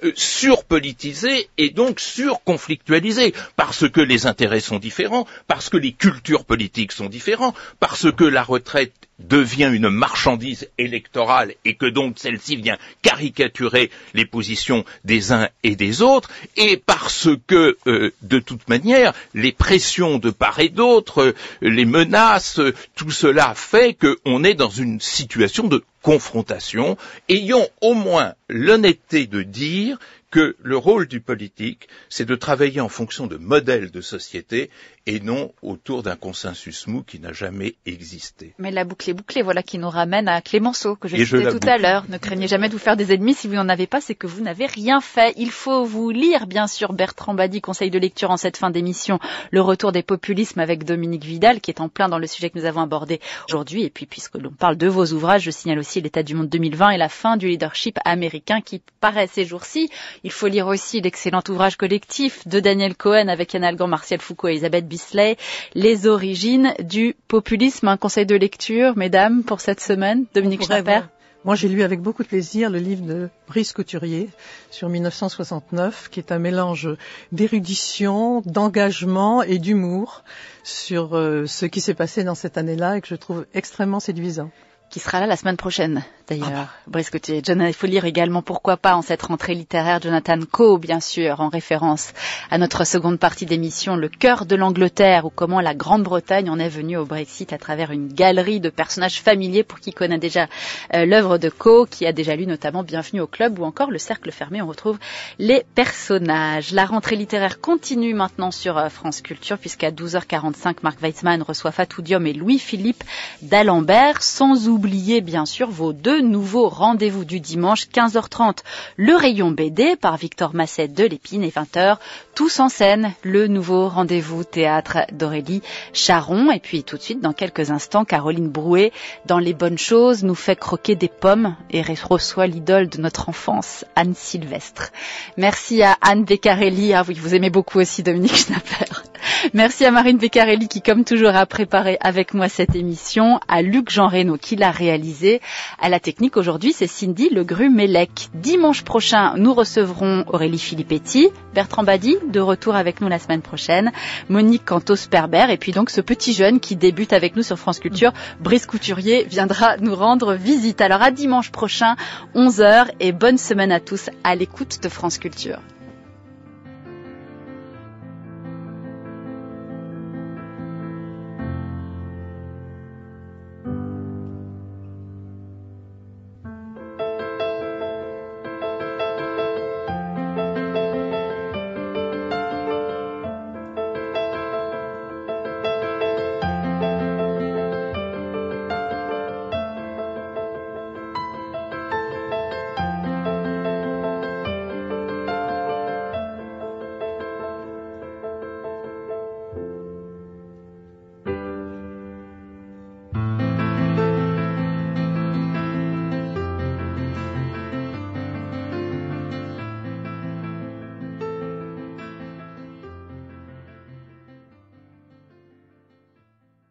surpolitisé et donc surconflictualisé, parce que les intérêts sont différents, parce que les cultures politiques sont différentes, parce que la retraite devient une marchandise électorale et que donc celle-ci vient caricaturer les positions des uns et des autres, et parce que, euh, de toute manière, les pressions de part et d'autre, euh, les menaces, euh, tout cela fait qu'on est dans une situation de confrontation. Ayons au moins l'honnêteté de dire que le rôle du politique, c'est de travailler en fonction de modèles de société et non autour d'un consensus mou qui n'a jamais existé. Mais la boucle est bouclée, voilà qui nous ramène à Clémenceau, que je et citais je tout à l'heure. Ne craignez jamais de vous faire des ennemis, si vous n'en avez pas, c'est que vous n'avez rien fait. Il faut vous lire, bien sûr, Bertrand Badi, conseil de lecture en cette fin d'émission, Le retour des populismes avec Dominique Vidal, qui est en plein dans le sujet que nous avons abordé aujourd'hui. Et puis, puisque l'on parle de vos ouvrages, je signale aussi L'état du monde deux mille vingt et la fin du leadership américain qui paraît ces jours-ci. Il faut lire aussi l'excellent ouvrage collectif de Daniel Cohen avec Yann Algan, Martial Foucault et Elisabeth Bisley, Les origines du populisme. Un conseil de lecture, mesdames, pour cette semaine. Dominique Schnapper. Moi, j'ai lu avec beaucoup de plaisir le livre de Brice Couturier sur mille neuf cent soixante-neuf, qui est un mélange d'érudition, d'engagement et d'humour sur euh, ce qui s'est passé dans cette année-là et que je trouve extrêmement séduisant. Qui sera là la semaine prochaine, d'ailleurs. Ah bah. Brice Couturier. John, il faut lire également, pourquoi pas, en cette rentrée littéraire, Jonathan Coe, bien sûr, en référence à notre seconde partie d'émission, Le cœur de l'Angleterre, ou comment la Grande-Bretagne en est venue au Brexit à travers une galerie de personnages familiers pour qui connaît déjà euh, l'œuvre de Coe, qui a déjà lu notamment Bienvenue au club, ou encore Le cercle fermé, on retrouve les personnages. La rentrée littéraire continue maintenant sur euh, France Culture, puisqu'à douze heures quarante-cinq, Marc Weitzman reçoit Fatou Diom et Louis-Philippe d'Alembert, sans oublier Oubliez bien sûr vos deux nouveaux rendez-vous du dimanche, quinze heures trente, le rayon B D par Victor Masset de l'Épine et vingt heures, Tous en scène, le nouveau rendez-vous théâtre d'Aurélie Charon. Et puis tout de suite, dans quelques instants, Caroline Brouet, dans Les bonnes choses, nous fait croquer des pommes et reçoit l'idole de notre enfance, Anne Sylvestre. Merci à Anne Beccarelli, ah oui, vous aimez beaucoup aussi Dominique Schnapper. Merci à Marine Beccarelli qui, comme toujours, a préparé avec moi cette émission, à Luc Jean Reynaud qui l'a réalisé. À la technique aujourd'hui, c'est Cindy Legru-Mélec. Dimanche prochain, nous recevrons Aurélie Filippetti, Bertrand Badi, de retour avec nous la semaine prochaine, Monique Cantos-Perber, et puis donc ce petit jeune qui débute avec nous sur France Culture, Brice Couturier, viendra nous rendre visite. Alors à dimanche prochain, onze heures, et bonne semaine à tous à l'écoute de France Culture.